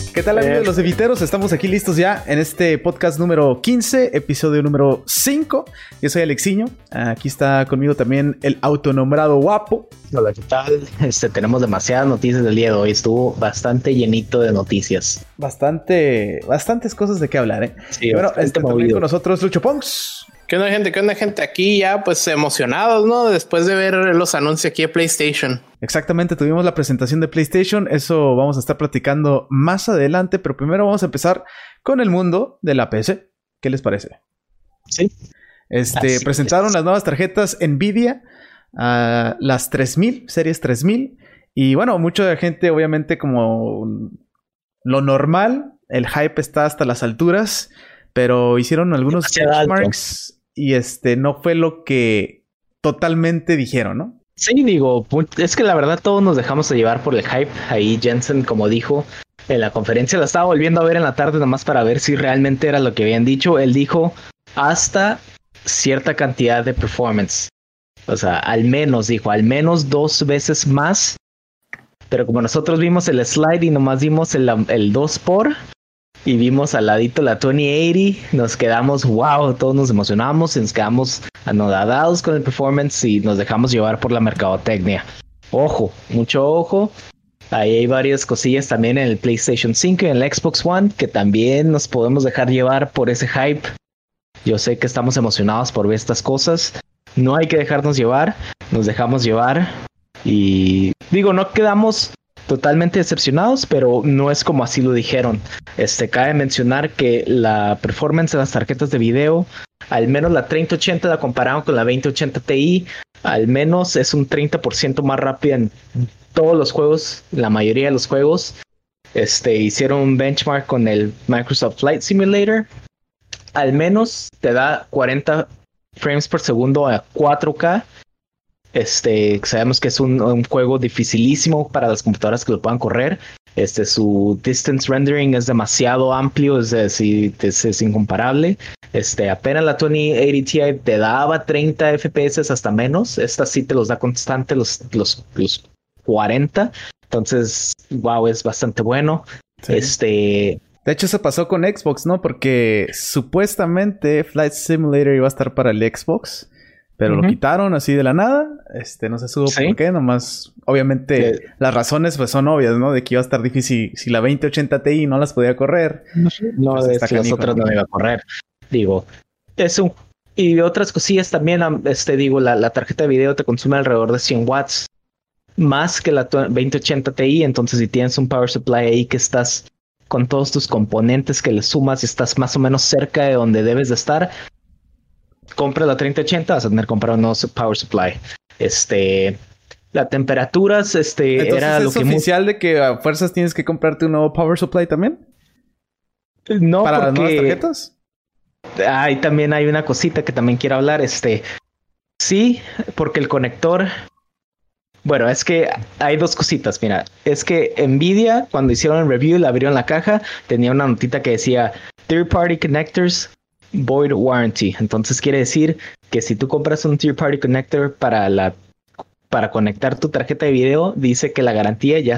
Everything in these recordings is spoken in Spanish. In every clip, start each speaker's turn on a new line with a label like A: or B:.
A: ¿Qué tal, amigos de los Eviteros? Estamos aquí listos ya en este podcast número 15, episodio número 5. Yo soy Alexiño. Aquí está conmigo también el autonombrado Guapo.
B: Hola, ¿qué tal? Tenemos demasiadas noticias del día de hoy. Estuvo bastante llenito de noticias.
A: Bastantes cosas de qué hablar, ¿eh?
B: Sí,
A: bueno, también con nosotros Lucho Ponks.
C: ¿Qué onda, gente? ¿Qué onda, gente? Aquí ya pues emocionados, ¿no? Después de ver los anuncios aquí de PlayStation.
A: Exactamente, tuvimos la presentación de PlayStation. Eso vamos a estar platicando más adelante, pero primero vamos a empezar con el mundo de la PC. ¿Qué les parece?
B: Sí.
A: Presentaron las nuevas tarjetas Nvidia, las 3000, series 3000. Y bueno, mucha gente, obviamente, como lo normal, el hype está hasta las alturas, pero hicieron algunos benchmarks y no fue lo que totalmente dijeron, ¿no?
B: Sí, digo, es que la verdad todos nos dejamos de llevar por el hype. Ahí Jensen, como dijo en la conferencia, la estaba volviendo a ver en la tarde nomás para ver si realmente era lo que habían dicho. Él dijo hasta cierta cantidad de performance. O sea, al menos 2 veces más. Pero como nosotros vimos el slide y nomás vimos el 2x y vimos al ladito la 2080, nos quedamos, wow, todos nos emocionamos y nos quedamos anodadados con el performance y nos dejamos llevar por la mercadotecnia. Ojo, mucho ojo. Ahí hay varias cosillas también en el PlayStation 5 y en el Xbox One que también nos podemos dejar llevar por ese hype. Yo sé que estamos emocionados por ver estas cosas. No hay que dejarnos llevar, nos dejamos llevar y digo, no quedamos totalmente decepcionados, pero no es como así lo dijeron. Cabe mencionar que la performance de las tarjetas de video, al menos la 3080 la compararon con la 2080 Ti, al menos es un 30% más rápida en todos los juegos, la mayoría de los juegos. Hicieron un benchmark con el Microsoft Flight Simulator, al menos te da 40 frames por segundo a 4K. Sabemos que es un juego dificilísimo para las computadoras que lo puedan correr. Su distance rendering es demasiado amplio, es incomparable. Apenas la 2080 Ti te daba 30 FPS hasta menos. Esta sí te los da constante los 40. Entonces, wow, es bastante bueno.
A: Sí. De hecho, se pasó con Xbox, ¿no? Porque supuestamente Flight Simulator iba a estar para el Xbox, pero lo quitaron así de la nada. No se supo por qué. Nomás, obviamente, las razones pues son obvias, ¿no? De que iba a estar difícil si la 2080 Ti no las podía correr.
B: No, pues las otras no iba a correr. Digo, y otras cosillas también, la tarjeta de video te consume alrededor de 100 watts. Más que la 2080 Ti. Entonces, si tienes un power supply ahí que estás con todos tus componentes que le sumas y estás más o menos cerca de donde debes de estar, compra la 3080, vas a tener que comprar un nuevo power supply. La temperaturas,
A: Entonces,
B: era lo que... ¿Es
A: oficial de que a fuerzas tienes que comprarte un nuevo power supply también?
B: No,
A: ¿para
B: porque...
A: las nuevas tarjetas?
B: Ahí también hay una cosita que también quiero hablar. Sí, porque el conector... Bueno, es que hay dos cositas, mira. Es que Nvidia, cuando hicieron el review, le abrieron la caja, tenía una notita que decía Third Party Connectors Void Warranty. Entonces quiere decir que si tú compras un Third Party Connector para conectar tu tarjeta de video, dice que la garantía ya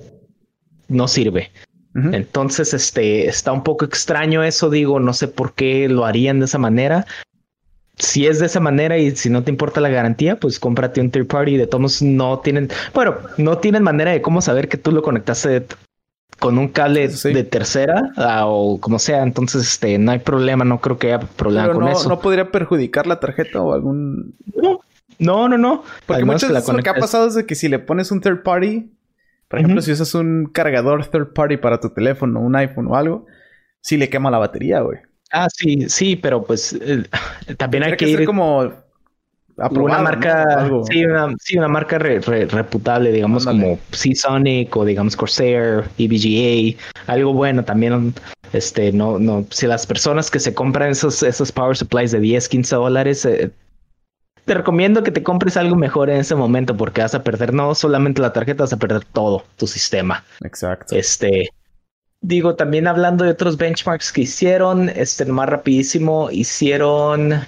B: no sirve. Uh-huh. Entonces, está un poco extraño eso, digo, no sé por qué lo harían de esa manera. Si es de esa manera y si no te importa la garantía, pues cómprate un third party. De todos no tienen manera de cómo saber que tú lo conectaste con un cable de tercera o como sea. Entonces, no hay problema, no creo que haya problema con eso.
A: ¿No podría perjudicar la tarjeta o algún...?
B: No.
A: Porque muchas veces lo que ha pasado es de que si le pones un third party, por ejemplo, si usas un cargador third party para tu teléfono, un iPhone o algo, sí le quema la batería, güey.
B: Ah, sí, pero pues también hay que ir
A: como aprobado,
B: una marca,
A: ¿no?
B: una marca reputable, digamos. Ándale. Como Seasonic o digamos Corsair, EVGA, algo bueno también. No, si las personas que se compran esos power supplies de $10-15, te recomiendo que te compres algo mejor en ese momento porque vas a perder no solamente la tarjeta, vas a perder todo tu sistema.
A: Exacto.
B: Digo, también hablando de otros benchmarks que hicieron, más rapidísimo, hicieron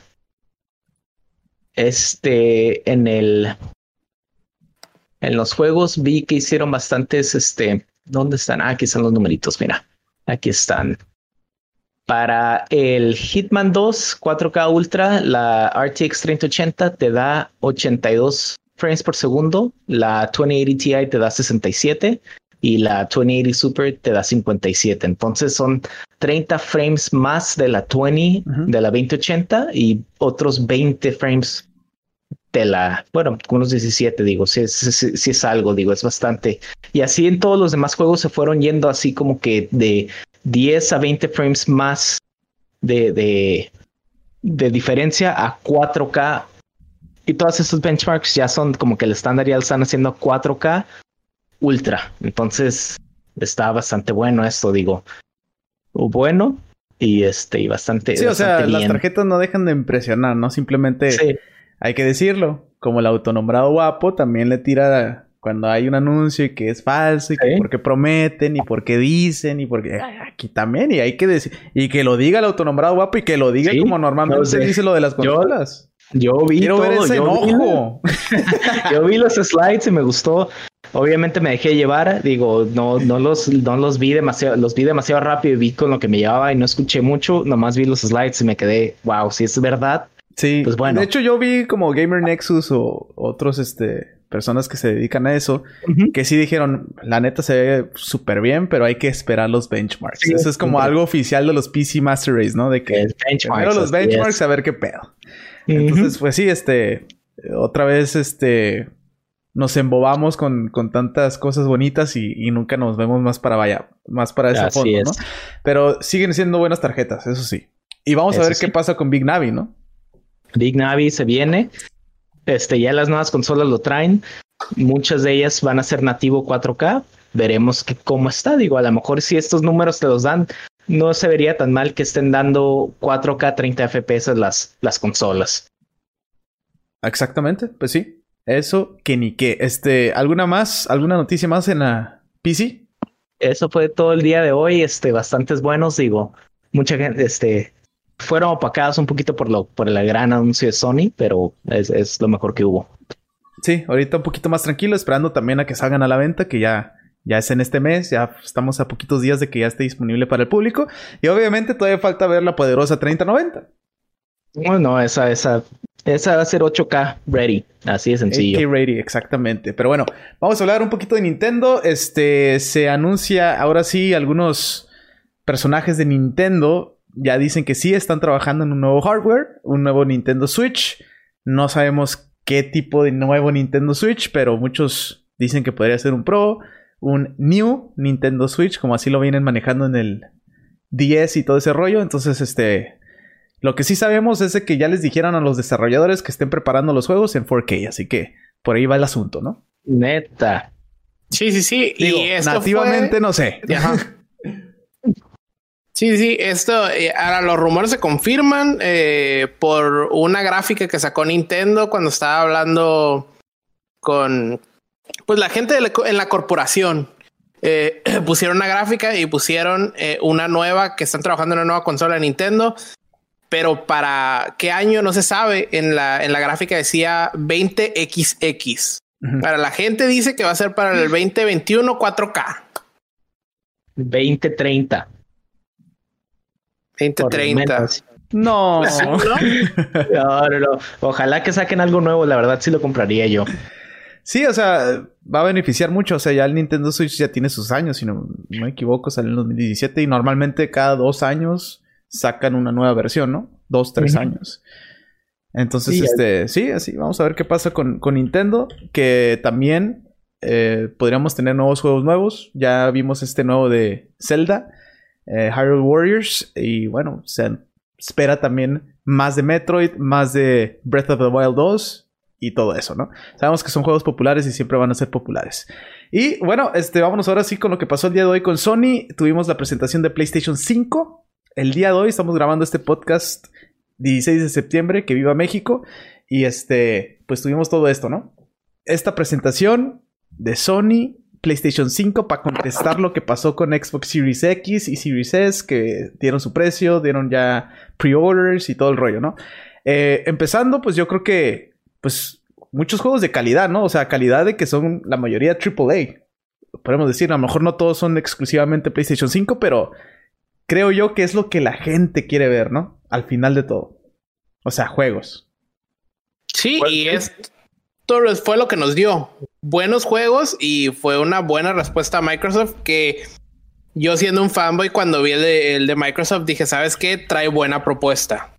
B: en los juegos vi que hicieron bastantes, ¿dónde están? Aquí están los numeritos, mira. Aquí están. Para el Hitman 2 4K Ultra, la RTX 3080 te da 82 frames por segundo, la 2080 Ti te da 67 y la 2080 Super te da 57. Entonces son 30 frames más de la 20, de la 2080 y otros 20 frames de la, bueno, unos 17, digo, si es algo, digo, es bastante. Y así en todos los demás juegos se fueron yendo así como que de 10 a 20 frames más de diferencia a 4K. Y todos estos benchmarks ya son como que el estándar, ya lo están haciendo 4K Ultra. Entonces está bastante bueno esto, digo. Bueno y y bastante.
A: Sí,
B: bastante
A: o sea,
B: bien.
A: Las tarjetas no dejan de impresionar, ¿no? Simplemente hay que decirlo. Como el autonombrado guapo también le tira cuando hay un anuncio y que es falso y que porque prometen y porque dicen y porque aquí también y hay que decir y que lo diga el autonombrado guapo y que lo diga como normalmente se dice lo de las consolas.
B: Yo vi
A: Quiero ver ese enojo.
B: Yo vi los slides y me gustó. Obviamente me dejé llevar, digo, no los vi demasiado, los vi demasiado rápido y vi con lo que me llevaba y no escuché mucho, nomás vi los slides y me quedé, wow, si es verdad.
A: Sí,
B: pues bueno.
A: De hecho yo vi como Gamer Nexus o otros personas que se dedican a eso, que sí dijeron, la neta se ve súper bien, pero hay que esperar los benchmarks. Sí, eso es como algo oficial de los PC Master Race, ¿no? De que primero los benchmarks a ver qué pedo. Entonces, pues sí, otra vez, nos embobamos con tantas cosas bonitas y nunca nos vemos más para ese fondo, ¿no? Pero siguen siendo buenas tarjetas, eso sí. Y vamos a ver qué pasa con Big Navi, ¿no?
B: Big Navi se viene. Ya las nuevas consolas lo traen. Muchas de ellas van a ser nativo 4K. Veremos cómo está. Digo, a lo mejor si estos números te los dan, no se vería tan mal que estén dando 4K 30 FPS las consolas.
A: Exactamente, pues sí. Eso que ni qué. ¿Alguna noticia más en la PC?
B: Eso fue todo el día de hoy. Bastantes buenos, digo. Mucha gente, fueron opacados un poquito por el gran anuncio de Sony, pero es lo mejor que hubo.
A: Sí, ahorita un poquito más tranquilo, esperando también a que salgan a la venta, que ya es en este mes, ya estamos a poquitos días de que ya esté disponible para el público. Y obviamente todavía falta ver la poderosa 3090.
B: Bueno, esa va a ser 8K ready, así de sencillo.
A: 8K ready, exactamente. Pero bueno, vamos a hablar un poquito de Nintendo. Se anuncia ahora sí algunos personajes de Nintendo. Ya dicen que sí están trabajando en un nuevo hardware, un nuevo Nintendo Switch. No sabemos qué tipo de nuevo Nintendo Switch, pero muchos dicen que podría ser un Pro, un New Nintendo Switch, como así lo vienen manejando en el 10 y todo ese rollo. Entonces, lo que sí sabemos es de que ya les dijeron a los desarrolladores que estén preparando los juegos en 4K, así que por ahí va el asunto, ¿no?
B: Neta.
C: Sí.
A: Digo, y esto nativamente no sé.
C: Ajá. Sí, ahora los rumores se confirman por una gráfica que sacó Nintendo cuando estaba hablando con pues la gente en la corporación. Pusieron una gráfica y pusieron una nueva, que están trabajando en una nueva consola de Nintendo, pero para qué año no se sabe. En la gráfica decía 20XX. Para la gente dice que va a ser para el 2021 4K.
B: 2030.
C: 2030.
A: No.
B: No. Ojalá que saquen algo nuevo. La verdad sí lo compraría yo.
A: Sí, o sea, va a beneficiar mucho. O sea, ya el Nintendo Switch ya tiene sus años, si no me equivoco, salió en 2017 y normalmente cada 2 años sacan una nueva versión, ¿no? 2, 3 años. Entonces, sí, así vamos a ver qué pasa con Nintendo, que también podríamos tener nuevos juegos nuevos. Ya vimos nuevo de Zelda, Hyrule Warriors, y bueno, se espera también más de Metroid, más de Breath of the Wild 2 y todo eso, ¿no? Sabemos que son juegos populares y siempre van a ser populares. Y bueno, vámonos ahora sí con lo que pasó el día de hoy con Sony. Tuvimos la presentación de PlayStation 5. El día de hoy estamos grabando este podcast 16 de septiembre, que viva México. Y pues tuvimos todo esto, ¿no? Esta presentación de Sony, PlayStation 5, para contestar lo que pasó con Xbox Series X y Series S, que dieron su precio, dieron ya pre-orders y todo el rollo, ¿no? Empezando, pues yo creo que, pues, muchos juegos de calidad, ¿no? O sea, calidad de que son la mayoría AAA. Podemos decir, a lo mejor no todos son exclusivamente PlayStation 5, pero creo yo que es lo que la gente quiere ver, ¿no? Al final de todo. O sea, juegos.
C: Sí, pues, y esto fue lo que nos dio. Buenos juegos y fue una buena respuesta a Microsoft que yo siendo un fanboy cuando vi el de Microsoft dije, ¿sabes qué? Trae buena propuesta.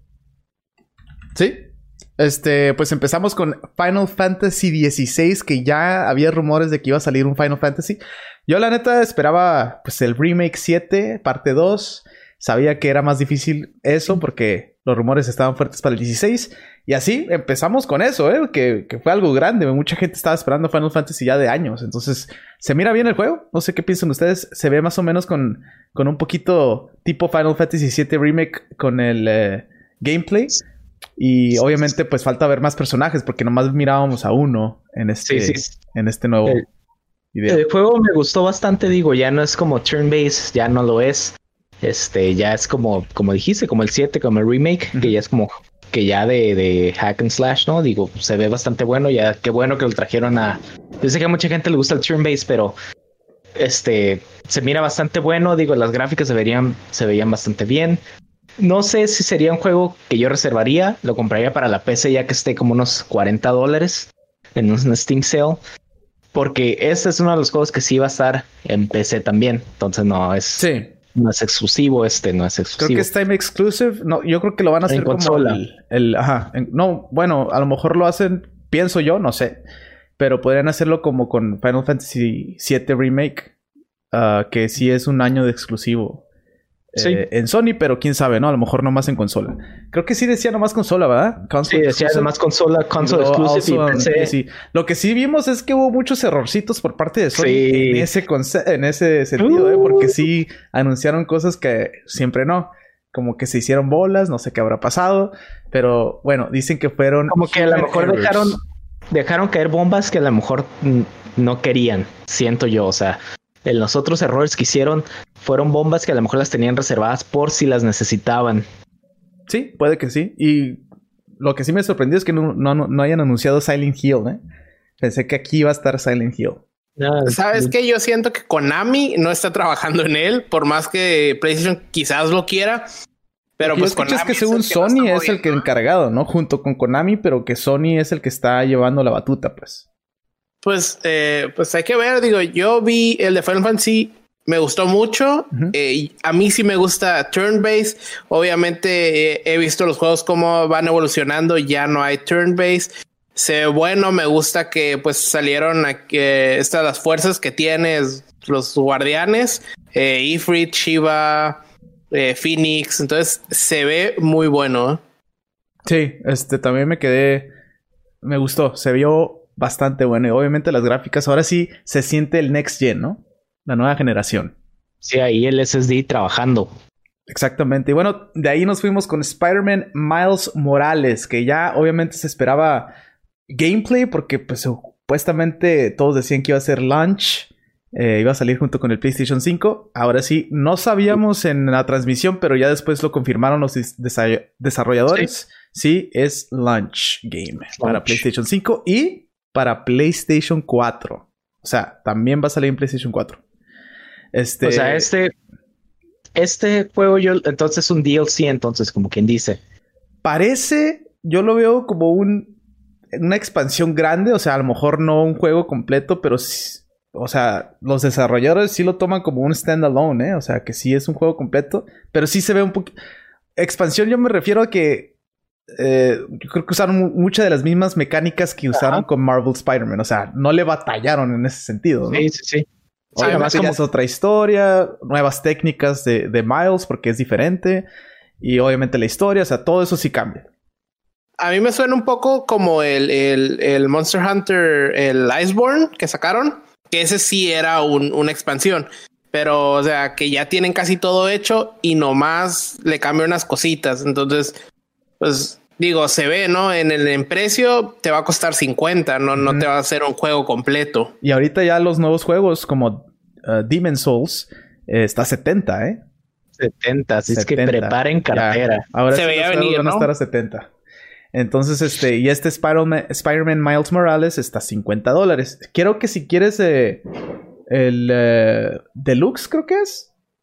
A: Sí. Pues empezamos con Final Fantasy XVI, que ya había rumores de que iba a salir un Final Fantasy. Yo la neta esperaba pues el Remake 7, parte 2. Sabía que era más difícil eso porque los rumores estaban fuertes para el 16. Y así empezamos con eso, que fue algo grande. Mucha gente estaba esperando Final Fantasy ya de años. Entonces, ¿se mira bien el juego? No sé qué piensan ustedes. Se ve más o menos con un poquito tipo Final Fantasy VII Remake con el gameplay. Y obviamente pues falta ver más personajes porque nomás mirábamos a uno en este nuevo video.
B: El juego me gustó bastante, digo, ya no es como turn-based, ya no lo es. Ya es como dijiste, como el 7, como el remake, que ya es como que ya de hack and slash, ¿no? Digo, se ve bastante bueno, ya qué bueno que lo trajeron a... Yo sé que a mucha gente le gusta el turn-based, pero se mira bastante bueno, digo, las gráficas se veían bastante bien. No sé si sería un juego que yo reservaría. Lo compraría para la PC ya que esté como unos $40 en un Steam Sale. Porque este es uno de los juegos que sí va a estar en PC también. Entonces no es exclusivo. No es exclusivo.
A: Creo que es Time Exclusive. No, yo creo que lo van a hacer como
B: consola.
A: No, bueno, a lo mejor lo hacen, pienso yo, no sé. Pero podrían hacerlo como con Final Fantasy VII Remake. Que sí es un año de exclusivo. Sí. En Sony, pero quién sabe, ¿no? A lo mejor nomás en consola. Creo que sí decía nomás consola, ¿verdad?
B: Sí, decía nomás console exclusive y PC.
A: Sí. Lo que sí vimos es que hubo muchos errorcitos por parte de Sony en ese sentido, porque sí anunciaron cosas que siempre no. Como que se hicieron bolas, no sé qué habrá pasado. Pero bueno, dicen que fueron...
B: Como que a lo mejor dejaron caer bombas que a lo mejor no querían, siento yo, o sea... Los otros errores que hicieron fueron bombas que a lo mejor las tenían reservadas por si las necesitaban.
A: Sí, puede que sí. Y lo que sí me sorprendió es que no hayan anunciado Silent Hill, ¿eh? Pensé que aquí iba a estar Silent Hill.
C: ¿Sabes qué? Yo siento que Konami no está trabajando en él, por más que PlayStation quizás lo quiera. Pero pues
A: Konami es que según Sony es el que encargado, ¿no? Junto con Konami, pero que Sony es el que está llevando la batuta, pues.
C: Pues hay que ver, digo, yo vi el de Final Fantasy, me gustó mucho. A mí sí me gusta turn-based. Obviamente he visto los juegos cómo van evolucionando, ya no hay turn-based. Se ve bueno, me gusta que pues salieron las fuerzas que tienes, los guardianes, Ifrit, Shiva, Phoenix. Entonces se ve muy bueno.
A: Sí, también me gustó, se vio bastante bueno. Y obviamente las gráficas, ahora sí se siente el next gen, ¿no? La nueva generación.
B: Sí, ahí el SSD trabajando.
A: Exactamente. Y bueno, de ahí nos fuimos con Spider-Man Miles Morales, que ya obviamente se esperaba gameplay porque pues supuestamente todos decían que iba a ser launch. Iba a salir junto con el PlayStation 5. Ahora sí, no sabíamos en la transmisión, pero ya después lo confirmaron los desarrolladores. Sí, es launch game para PlayStation 5 y para PlayStation 4. O sea, también va a salir en PlayStation 4.
B: O sea, este juego entonces es un DLC, entonces, como quien dice.
A: Yo lo veo como una expansión grande. O sea, a lo mejor no un juego completo, pero sí, o sea, los desarrolladores sí lo toman como un standalone, ¿eh? O sea, que sí es un juego completo, pero sí se ve un poquito... Expansión yo me refiero a que yo creo que usaron muchas de las mismas mecánicas que usaron con Marvel Spider-Man. O sea, no le batallaron en ese sentido, ¿no?
B: Sí.
A: Además, como es otra historia, nuevas técnicas de Miles porque es diferente. Y obviamente la historia, o sea, todo eso sí cambia.
C: A mí me suena un poco como el Monster Hunter, el Iceborne que sacaron. Que ese sí era una expansión. Pero, o sea, que ya tienen casi todo hecho y nomás le cambian unas cositas. Entonces... pues digo, se ve, ¿no? En precio te va a costar 50, no te va a hacer un juego completo.
A: Y ahorita ya los nuevos juegos como Demon's Souls está a 70, ¿eh?
B: 70, así 70. Es que preparen cartera.
A: Ya. Ahora
C: se
A: sí
C: veía venir,
A: van a estar a 70. Entonces, y Spider-Man Miles Morales está a $50. Creo que si quieres el Deluxe, creo que es.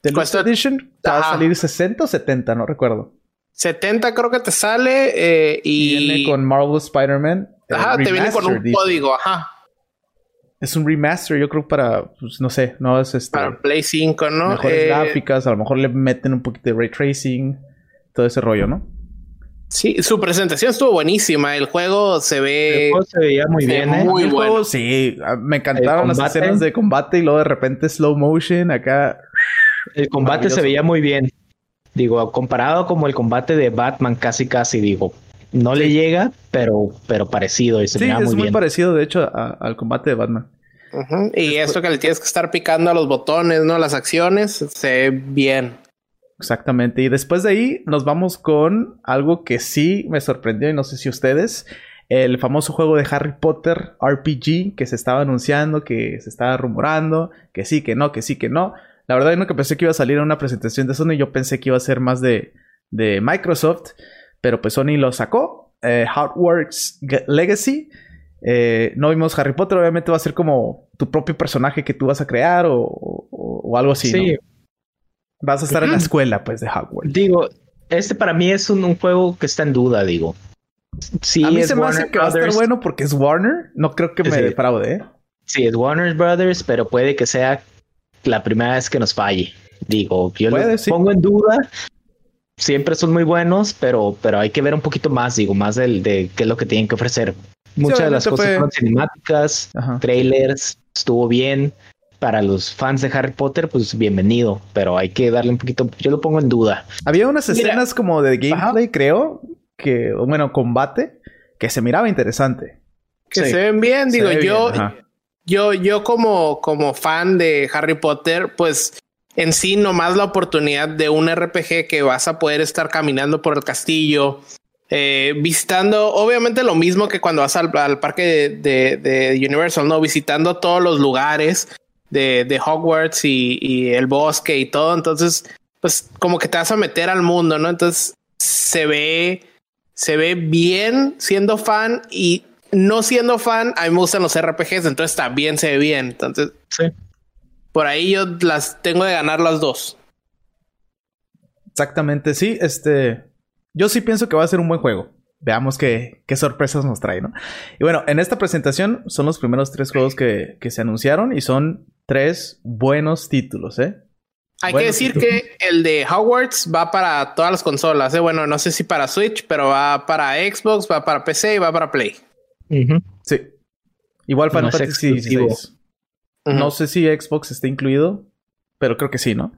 A: Deluxe Edition te va a salir 60 o 70, no recuerdo.
C: 70 creo que te sale y...
A: Viene con Marvel's Spider-Man.
C: Ajá, te viene con un código, ajá.
A: Es un remaster, yo creo, para, pues, no sé, no es
C: para Play 5, ¿no?
A: Mejores gráficas, a lo mejor le meten un poquito de ray tracing, todo ese rollo, ¿no?
C: Sí, su presentación estuvo buenísima. El juego se ve...
B: El juego se veía muy bien,
C: muy bueno.
A: Juego, sí, me encantaron las escenas de combate y luego de repente slow motion acá.
B: El combate se veía muy bien. Digo, comparado como el combate de Batman, casi, digo. No le llega, pero parecido. Y se veía
A: es muy
B: bien.
A: parecido, de hecho, al combate de Batman.
C: Y esto que le tienes que estar picando a los botones, ¿no? Las acciones, se ve bien.
A: Exactamente. Y después de ahí nos vamos con algo que sí me sorprendió y no sé si ustedes. El famoso juego de Harry Potter RPG que se estaba anunciando, que se estaba rumorando, que sí, que no, que sí, que no. La verdad, yo nunca pensé que iba a salir a una presentación de Sony. Yo pensé que iba a ser más de Microsoft. Pero pues Sony lo sacó. Hogwarts Legacy. No vimos Harry Potter. Obviamente va a ser como tu propio personaje que tú vas a crear o algo así,
B: sí,
A: ¿no? Vas a estar en la escuela, pues, de Hogwarts.
B: Digo, para mí es un juego que está en duda, digo. Sí,
A: a mí se me hace que va a estar bueno porque es Warner. No creo que me defraude, ¿eh?
B: Sí, es Warner Brothers, pero puede que sea la primera vez que nos falle. Digo, yo lo pongo en duda. Siempre son muy buenos, pero hay que ver un poquito más, digo, más de qué es lo que tienen que ofrecer. Muchas de las cosas fueron cinemáticas, trailers, estuvo bien. Para los fans de Harry Potter, pues bienvenido, pero hay que darle un poquito, yo lo pongo en duda.
A: Había unas escenas como de gameplay, creo, combate, que se miraba interesante.
C: Que se ven bien, digo, yo como fan de Harry Potter, pues en sí nomás la oportunidad de un RPG que vas a poder estar caminando por el castillo, visitando, obviamente lo mismo que cuando vas al parque de Universal, ¿no? Visitando todos los lugares de Hogwarts y el bosque y todo. Entonces, pues como que te vas a meter al mundo, ¿no? Entonces se ve bien siendo fan y no siendo fan. A mí me gustan los RPGs, entonces también se ve bien. Entonces, por ahí yo las tengo de ganar las dos.
A: Exactamente, sí. Yo sí pienso que va a ser un buen juego. Veamos qué sorpresas nos trae, ¿no? Y bueno, en esta presentación son los primeros 3 juegos que se anunciaron y son 3 buenos títulos, ¿eh?
C: Hay que decir que el de Hogwarts va para todas las consolas, ¿eh? Bueno, no sé si para Switch, pero va para Xbox, va para PC y va para Play.
A: Sí. Igual Final Fantasy XVI. No sé si Xbox está incluido, pero creo que sí, ¿no?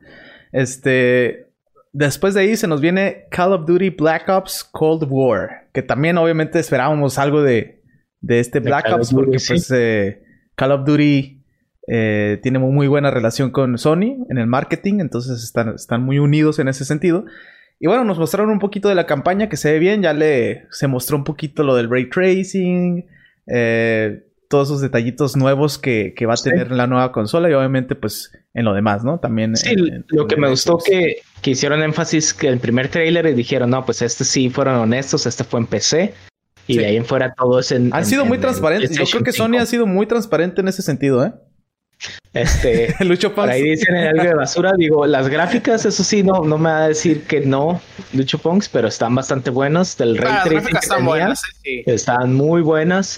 A: Después de ahí se nos viene Call of Duty Black Ops Cold War, que también obviamente esperábamos algo de este Black Ops porque pues Call of Duty tiene muy buena relación con Sony en el marketing, entonces están muy unidos en ese sentido. Y bueno, nos mostraron un poquito de la campaña que se ve bien, se mostró un poquito lo del ray tracing, todos esos detallitos nuevos que va a tener la nueva consola y obviamente pues en lo demás, ¿no? También
B: lo que me gustó que hicieron énfasis que el primer tráiler y dijeron, no, pues sí fueron honestos, fue en PC y de ahí en fuera todo es han
A: sido muy transparentes. Yo creo que Sony ha sido muy transparente en ese sentido, ¿eh?
B: Lucho Punks. Por ahí dicen algo de basura. Digo, las gráficas, eso sí, no me va a decir que no, Lucho Punks, pero están bastante buenos. Del ray tracing
C: están buenas, sí.
B: Están muy buenas.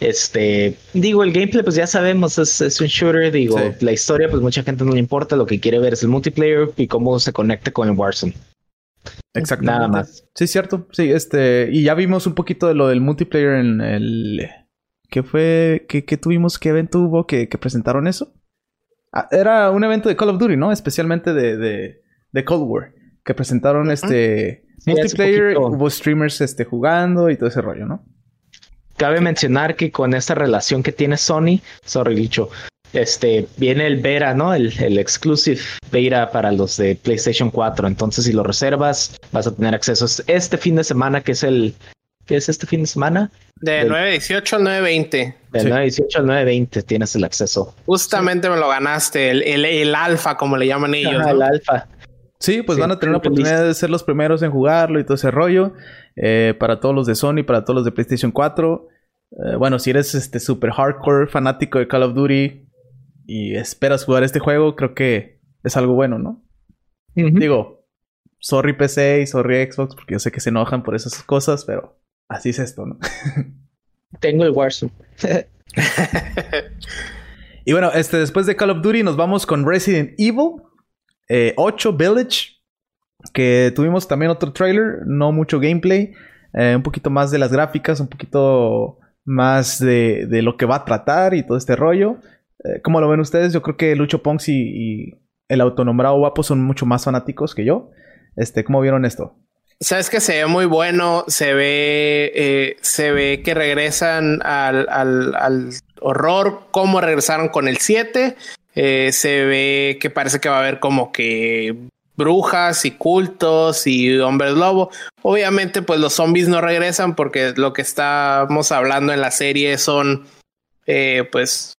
B: Digo, el gameplay, pues ya sabemos, es un shooter. Digo, la historia, pues mucha gente no le importa. Lo que quiere ver es el multiplayer y cómo se conecta con el Warzone.
A: Exactamente.
B: Nada más.
A: Sí, cierto. Sí, y ya vimos un poquito de lo del multiplayer en el. ¿Qué fue? ¿Qué tuvimos? ¿Qué evento hubo que presentaron eso? Era un evento de Call of Duty, ¿no? Especialmente de Cold War. Que presentaron multiplayer. Hubo streamers jugando y todo ese rollo, ¿no?
B: Cabe mencionar que con esta relación que tiene Sony, viene el beta, ¿no? El exclusive beta para los de PlayStation 4. Entonces, si lo reservas, vas a tener acceso este fin de semana, ¿qué es este fin de semana?
C: De 9:18 al 9:20.
B: De 9:18 al 9:20 tienes el acceso.
C: Justamente me lo ganaste, el alfa, como le llaman ellos, ¿no?
B: El alfa.
A: Sí, pues van a tener la oportunidad de ser los primeros en jugarlo y todo ese rollo. Para todos los de Sony, para todos los de PlayStation 4. Bueno, si eres super hardcore fanático de Call of Duty y esperas jugar este juego, creo que es algo bueno, ¿no? Digo, sorry PC y sorry Xbox, porque yo sé que se enojan por esas cosas, pero así es esto, ¿no?
B: Tengo el Warzone.
A: Y bueno, después de Call of Duty nos vamos con Resident Evil 8 Village, que tuvimos también otro trailer, no mucho gameplay, un poquito más de las gráficas, un poquito más de lo que va a tratar y todo este rollo. ¿Cómo lo ven ustedes? Yo creo que Lucho Ponks y el autonombrado Guapo son mucho más fanáticos que yo. ¿Cómo vieron esto?
C: Sabes que se ve muy bueno, se ve que regresan al horror, como regresaron con el 7. Se ve que parece que va a haber como que brujas y cultos y hombres lobo. Obviamente, pues los zombies no regresan porque lo que estamos hablando en la serie son pues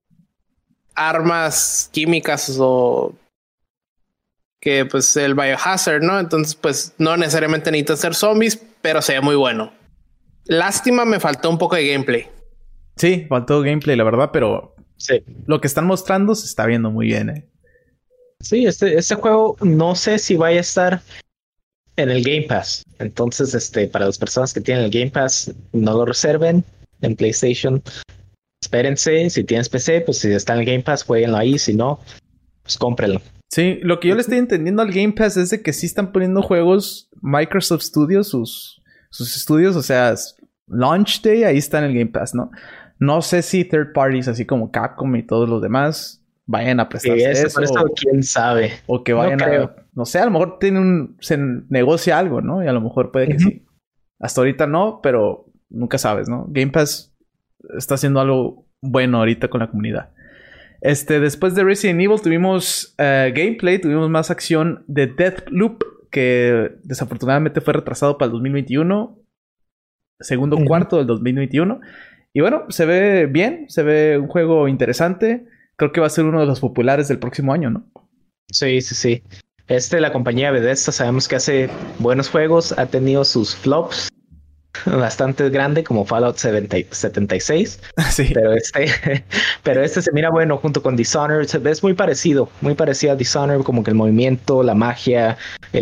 C: armas químicas o que pues el biohazard, ¿no? Entonces pues no necesariamente necesitan ser zombies, pero se ve muy bueno. Lástima, me faltó un poco de gameplay.
A: Sí, faltó gameplay, la verdad, pero
B: sí,
A: lo que están mostrando se está viendo muy bien,
B: Sí, este juego no sé si vaya a estar en el Game Pass. Entonces, para las personas que tienen el Game Pass, no lo reserven en PlayStation. Espérense, si tienes PC, pues si está en el Game Pass, jueguenlo ahí. Si no, pues cómprenlo.
A: Sí, lo que yo le estoy entendiendo al Game Pass es de que sí están poniendo juegos Microsoft Studios, sus estudios, o sea, Launch Day, ahí está en el Game Pass, ¿no? No sé si third parties, así como Capcom y todos los demás, vayan a prestarse
B: Sí,
A: eso.
B: Por eso, quién sabe.
A: O que vayan no sé, a lo mejor se negocia algo, ¿no? Y a lo mejor puede que sí. Hasta ahorita no, pero nunca sabes, ¿no? Game Pass está haciendo algo bueno ahorita con la comunidad. Después de Resident Evil tuvimos gameplay, tuvimos más acción de Deathloop, que desafortunadamente fue retrasado para el 2021. Segundo cuarto del 2021. Y bueno, se ve bien, se ve un juego interesante. Creo que va a ser uno de los populares del próximo año, ¿no?
B: Sí. La compañía Bethesda sabemos que hace buenos juegos, ha tenido sus flops bastante grande como Fallout 76.
A: Sí.
B: Pero este se mira bueno junto con Dishonored. Es muy parecido a Dishonored, como que el movimiento, la magia,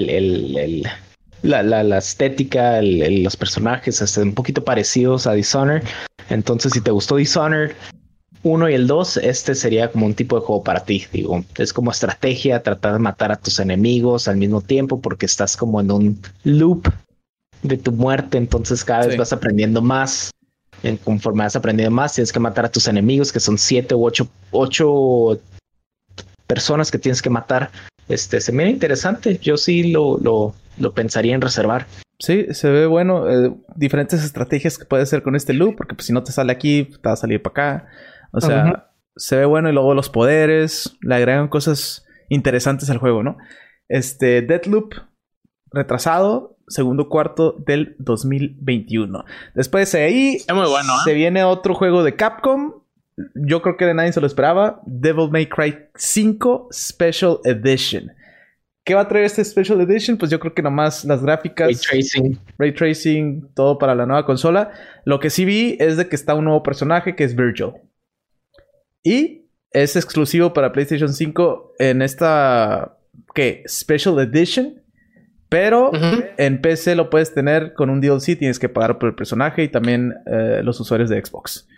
B: la estética, los personajes, un poquito parecidos a Dishonored. Entonces, si te gustó Dishonored 1 y el 2, sería como un tipo de juego para ti. Digo, es como estrategia, tratar de matar a tus enemigos al mismo tiempo, porque estás como en un loop de tu muerte. Entonces cada vez vas aprendiendo más. Conforme vas aprendiendo más, tienes que matar a tus enemigos, que son 7 u 8 personas que tienes que matar. Se mira interesante. Yo sí lo pensaría en reservar.
A: Sí, se ve bueno. Diferentes estrategias que puedes hacer con este loop, porque pues, si no te sale aquí, te va a salir para acá. O sea, se ve bueno. Y luego los poderes, le agregan cosas interesantes al juego, ¿no? Deathloop, retrasado, segundo cuarto del 2021. Después de ahí,
C: es muy bueno,
A: se viene otro juego de Capcom. Yo creo que de nadie se lo esperaba. Devil May Cry 5 Special Edition. ¿Qué va a traer este Special Edition? Pues yo creo que nomás las gráficas. Ray Tracing, todo para la nueva consola. Lo que sí vi es de que está un nuevo personaje que es Virgil. Y es exclusivo para PlayStation 5 en esta... ¿qué? Special Edition. Pero en PC lo puedes tener con un DLC. Tienes que pagar por el personaje y también los usuarios de Xbox.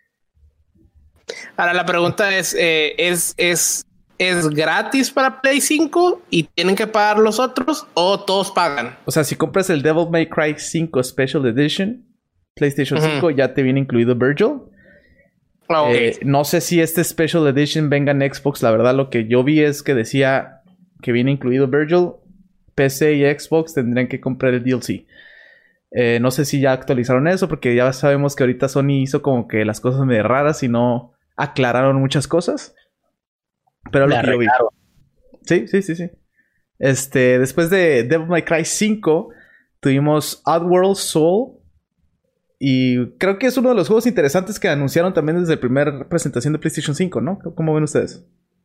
C: Ahora la pregunta ¿es gratis para Play 5 y tienen que pagar los otros o todos pagan?
A: O sea, si compras el Devil May Cry 5 Special Edition, PlayStation 5 ya te viene incluido Virgil.
C: Okay.
A: No sé si este Special Edition venga en Xbox. La verdad, lo que yo vi es que decía que viene incluido Virgil. PC y Xbox tendrían que comprar el DLC. No sé si ya actualizaron eso, porque ya sabemos que ahorita Sony hizo como que las cosas medio raras y no aclararon muchas cosas. Pero lo que yo vi. Sí. Después de Devil May Cry 5, tuvimos Oddworld Soul. Y creo que es uno de los juegos interesantes que anunciaron también desde la primera presentación de PlayStation 5, ¿no? ¿Cómo ven ustedes?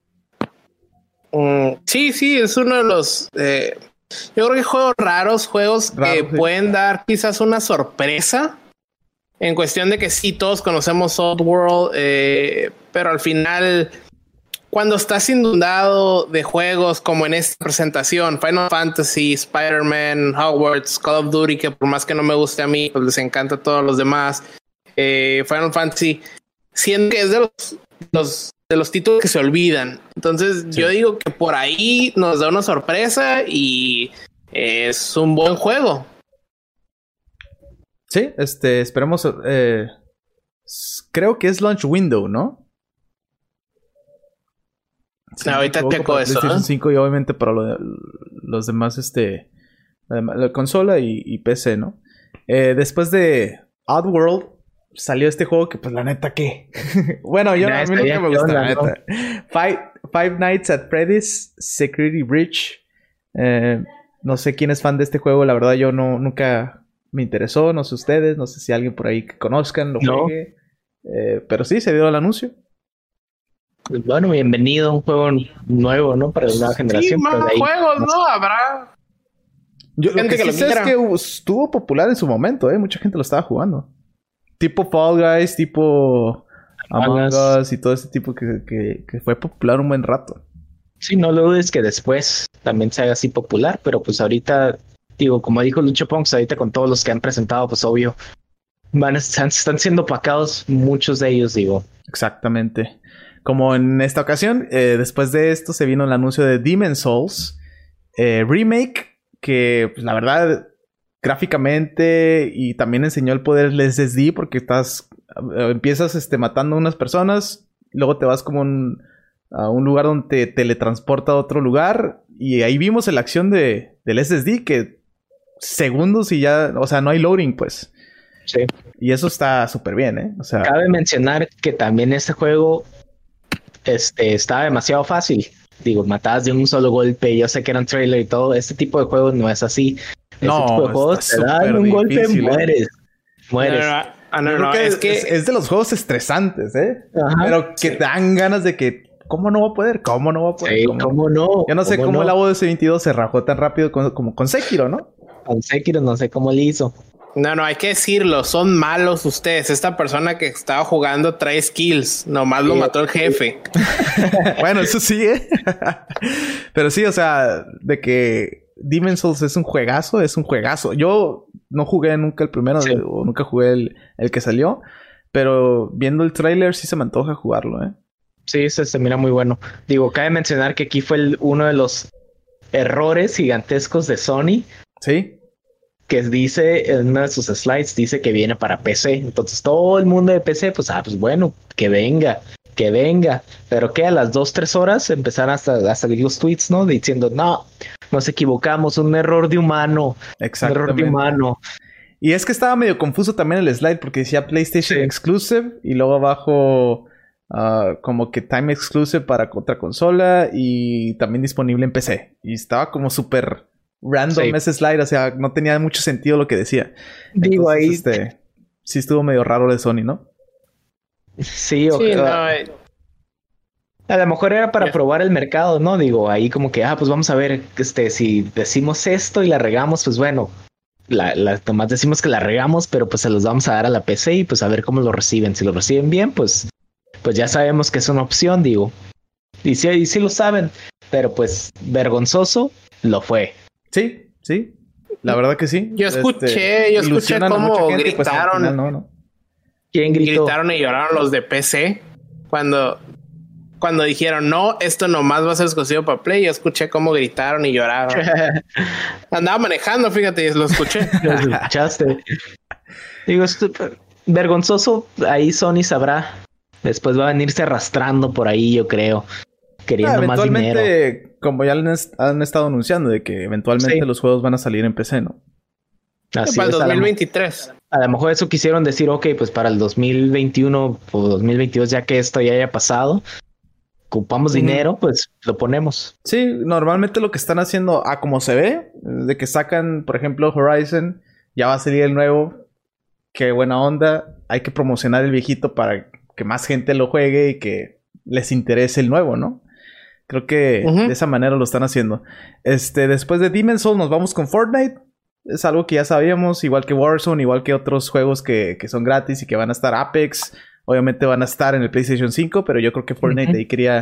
C: Sí, es uno de los... yo creo que juegos raros que pueden dar quizás una sorpresa. En cuestión de que sí, todos conocemos Oddworld, pero al final... cuando estás inundado de juegos como en esta presentación, Final Fantasy, Spider-Man, Hogwarts, Call of Duty, que por más que no me guste a mí, pues les encanta a todos los demás, Final Fantasy, siento que es de los títulos que se olvidan. Entonces yo digo que por ahí nos da una sorpresa y es un buen juego.
A: Sí, esperemos. Creo que es launch window, ¿no?
C: Sí, ahorita checo eso.
A: PlayStation 5 y obviamente para los demás, la consola y PC, ¿no? Después de Oddworld salió este juego que, pues, la neta, ¿qué? Bueno, a mí nunca me gusta, la neta. Five Nights at Freddy's Security Breach. No sé quién es fan de este juego, la verdad yo nunca me interesó, no sé ustedes, no sé si alguien por ahí que conozcan lo juegue. Pero sí, se dio el anuncio.
B: Pues bueno, bienvenido a un juego nuevo, ¿no? Para la nueva generación.
C: Sí, más juegos, ¿no? Habrá.
A: Lo que sí sé es que estuvo popular en su momento, mucha gente lo estaba jugando. Tipo Fall Guys, tipo Among Us y todo ese tipo que fue popular un buen rato.
B: Sí, no lo dudes que después también se haga así popular, pero pues ahorita, digo, como dijo Lucho Ponks, ahorita con todos los que han presentado, pues obvio, están siendo opacados muchos de ellos, digo.
A: Exactamente. Como en esta ocasión, después de esto se vino el anuncio de Demon's Souls Remake, que pues, la verdad, gráficamente y también enseñó el poder del SSD porque empiezas matando a unas personas, luego te vas como a un lugar donde te teletransporta a otro lugar y ahí vimos la acción del SSD que segundos y ya, o sea, no hay loading pues.
B: Sí.
A: Y eso está súper bien, O sea,
B: cabe mencionar que también este juego estaba demasiado fácil. Digo, matabas de un solo golpe. Yo sé que era un trailer y todo. Este tipo de juegos no es así. Este tipo de juegos te dan un golpe, mueres.
A: No, es que es de los juegos estresantes, Ajá, pero que te dan ganas de que ¿cómo no va a poder? ¿Cómo no va a poder?
B: Sí, ¿cómo no?
A: Yo no sé cómo el AOS 22 se rajó tan rápido como con Sekiro, ¿no?
B: Con Sekiro no sé cómo le hizo.
C: No, hay que decirlo, son malos ustedes. Esta persona que estaba jugando trae skills, nomás lo mató el jefe.
A: Bueno, eso sí, Pero sí, o sea, de que Demon's Souls es un juegazo, es un juegazo. Yo no jugué nunca el primero, o nunca jugué el que salió, pero viendo el tráiler sí se me antoja jugarlo,
B: Sí, se mira muy bueno. Digo, cabe mencionar que aquí fue uno de los errores gigantescos de Sony.
A: Sí.
B: Que dice en una de sus slides, dice que viene para PC. Entonces todo el mundo de PC, pues bueno, que venga. Pero que a las 2-3 horas empezaron a salir los tweets, ¿no? Diciendo, no, nos equivocamos, un error de humano.
A: Exactamente.
B: Un error de humano.
A: Y es que estaba medio confuso también el slide porque decía PlayStation Exclusive y luego abajo como que Time Exclusive para otra consola y también disponible en PC. Y estaba como súper random ese slide, o sea, no tenía mucho sentido lo que decía.
B: Digo, entonces,
A: ahí sí estuvo medio raro de Sony, ¿no?
B: Sí, a lo mejor era para probar el mercado, ¿no? Digo, ahí como que, pues vamos a ver, si decimos esto y la regamos, pues bueno, nomás decimos que la regamos, pero pues se los vamos a dar a la PC y pues a ver cómo lo reciben. Si lo reciben bien, pues ya sabemos que es una opción, digo. Y sí lo saben, pero pues vergonzoso lo fue.
A: Sí. La verdad que sí.
C: Yo escuché cómo gritaron.
A: Pues, no.
B: ¿Quién gritó?
C: Gritaron y lloraron los de PC cuando dijeron, no, esto nomás va a ser exclusivo para Play. Yo escuché cómo gritaron y lloraron. Andaba manejando, fíjate, lo escuché.
B: Lo escuchaste. Digo, vergonzoso, ahí Sony sabrá. Después va a venirse arrastrando por ahí, yo creo. Queriendo más dinero.
A: Como ya han estado anunciando, de que eventualmente los juegos van a salir en PC, ¿no?
B: Así
C: para el 2023.
B: A lo mejor eso quisieron decir, ok, pues para el 2021 o 2022, ya que esto ya haya pasado, ocupamos dinero, pues lo ponemos.
A: Sí, normalmente lo que están haciendo, como se ve, de que sacan, por ejemplo, Horizon, ya va a salir el nuevo, qué buena onda, hay que promocionar el viejito para que más gente lo juegue y que les interese el nuevo, ¿no? Creo que de esa manera lo están haciendo. Después de Demon's Souls nos vamos con Fortnite. Es algo que ya sabíamos, igual que Warzone, igual que otros juegos que son gratis y que van a estar. Apex, obviamente van a estar en el PlayStation 5, pero yo creo que Fortnite ahí quería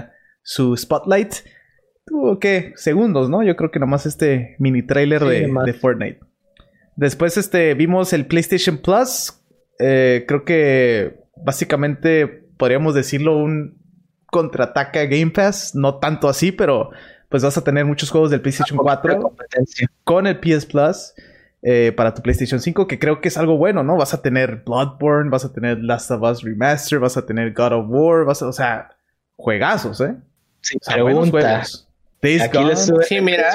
A: su spotlight. Tuvo, ¿qué? Segundos, ¿no? Yo creo que nomás este mini trailer de Fortnite. Después vimos el PlayStation Plus. Creo que básicamente podríamos decirlo un contraataque a Game Pass. No tanto así, pero pues vas a tener muchos juegos del PlayStation 4 con el PS Plus para tu PlayStation 5, que creo que es algo bueno, ¿no? Vas a tener Bloodborne, vas a tener Last of Us Remastered, vas a tener God of War, o sea, juegazos, ¿eh?
B: Sí,
A: o sea, buenos juegos. Days Gone.
C: Sí, mira.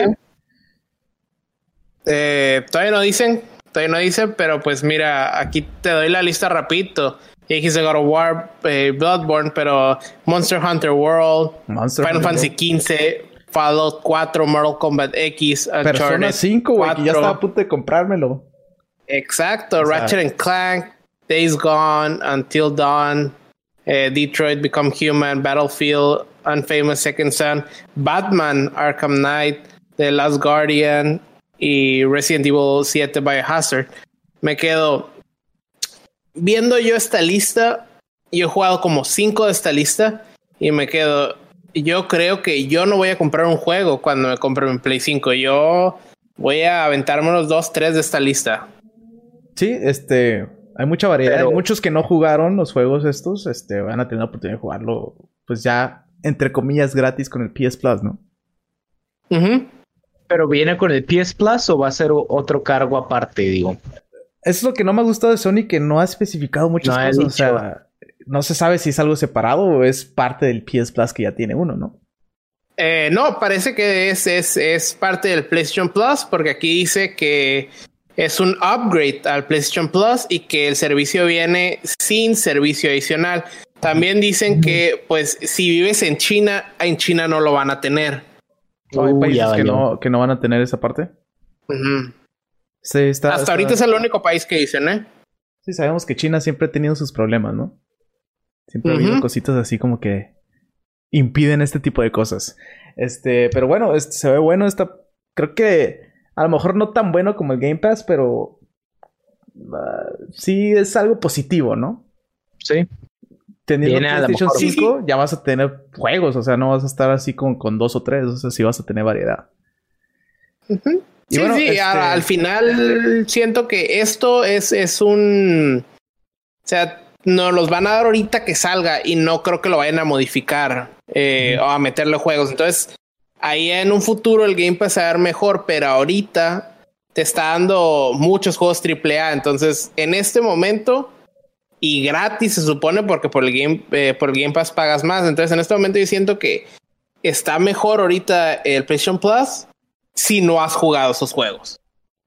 C: Todavía no dicen, pero pues mira, aquí te doy la lista rapidito. Ya dijiste God of War, Bloodborne, pero Monster Hunter World, Final Fantasy XV, Fallout 4, Mortal Kombat X, Uncharted
A: Persona 5, güey, que ya estaba a punto de comprármelo.
C: Exacto, Ratchet and Clank, Days Gone, Until Dawn, Detroit Become Human, Battlefield, Unfamous Second Son, Batman, Arkham Knight, The Last Guardian y Resident Evil 7 Biohazard. Me quedo viendo yo esta lista. Yo he jugado como 5 de esta lista y me quedo, yo creo que yo no voy a comprar un juego cuando me compre mi Play 5. Yo voy a aventarme unos 2, 3 de esta lista.
A: Sí, hay mucha variedad. Pero hay muchos que no jugaron los juegos estos, van a tener la oportunidad de jugarlo, pues ya, entre comillas, gratis con el PS Plus, ¿no?
B: ¿Pero viene con el PS Plus o va a ser otro cargo aparte, digo?
A: Eso es lo que no me ha gustado de Sony, que no ha especificado muchas cosas. O sea, no se sabe si es algo separado o es parte del PS Plus que ya tiene uno, ¿no?
C: No, parece que es parte del PlayStation Plus, porque aquí dice que es un upgrade al PlayStation Plus y que el servicio viene sin servicio adicional. También dicen que, pues, si vives en China no lo van a tener.
A: ¿Hay países que no van a tener esa parte? Sí,
C: hasta ahorita es el único país que dicen, ¿eh?
A: Sí, sabemos que China siempre ha tenido sus problemas, ¿no? Siempre ha habido cositas así como que impiden este tipo de cosas. Pero bueno, se ve bueno. Creo que a lo mejor no tan bueno como el Game Pass, pero sí es algo positivo, ¿no?
B: Sí.
A: Teniendo PlayStation 5 ya vas a tener juegos, o sea, no vas a estar así con 2 o 3, o sea, sí vas a tener variedad.
C: Y sí, bueno, sí, al final siento que esto es un... O sea, nos los van a dar ahorita que salga y no creo que lo vayan a modificar o a meterle juegos. Entonces, ahí en un futuro el Game Pass va a ver mejor, pero ahorita te está dando muchos juegos AAA. Entonces, en este momento, y gratis se supone, porque por el Game Pass pagas más. Entonces, en este momento yo siento que está mejor ahorita el PlayStation Plus si no has jugado esos juegos.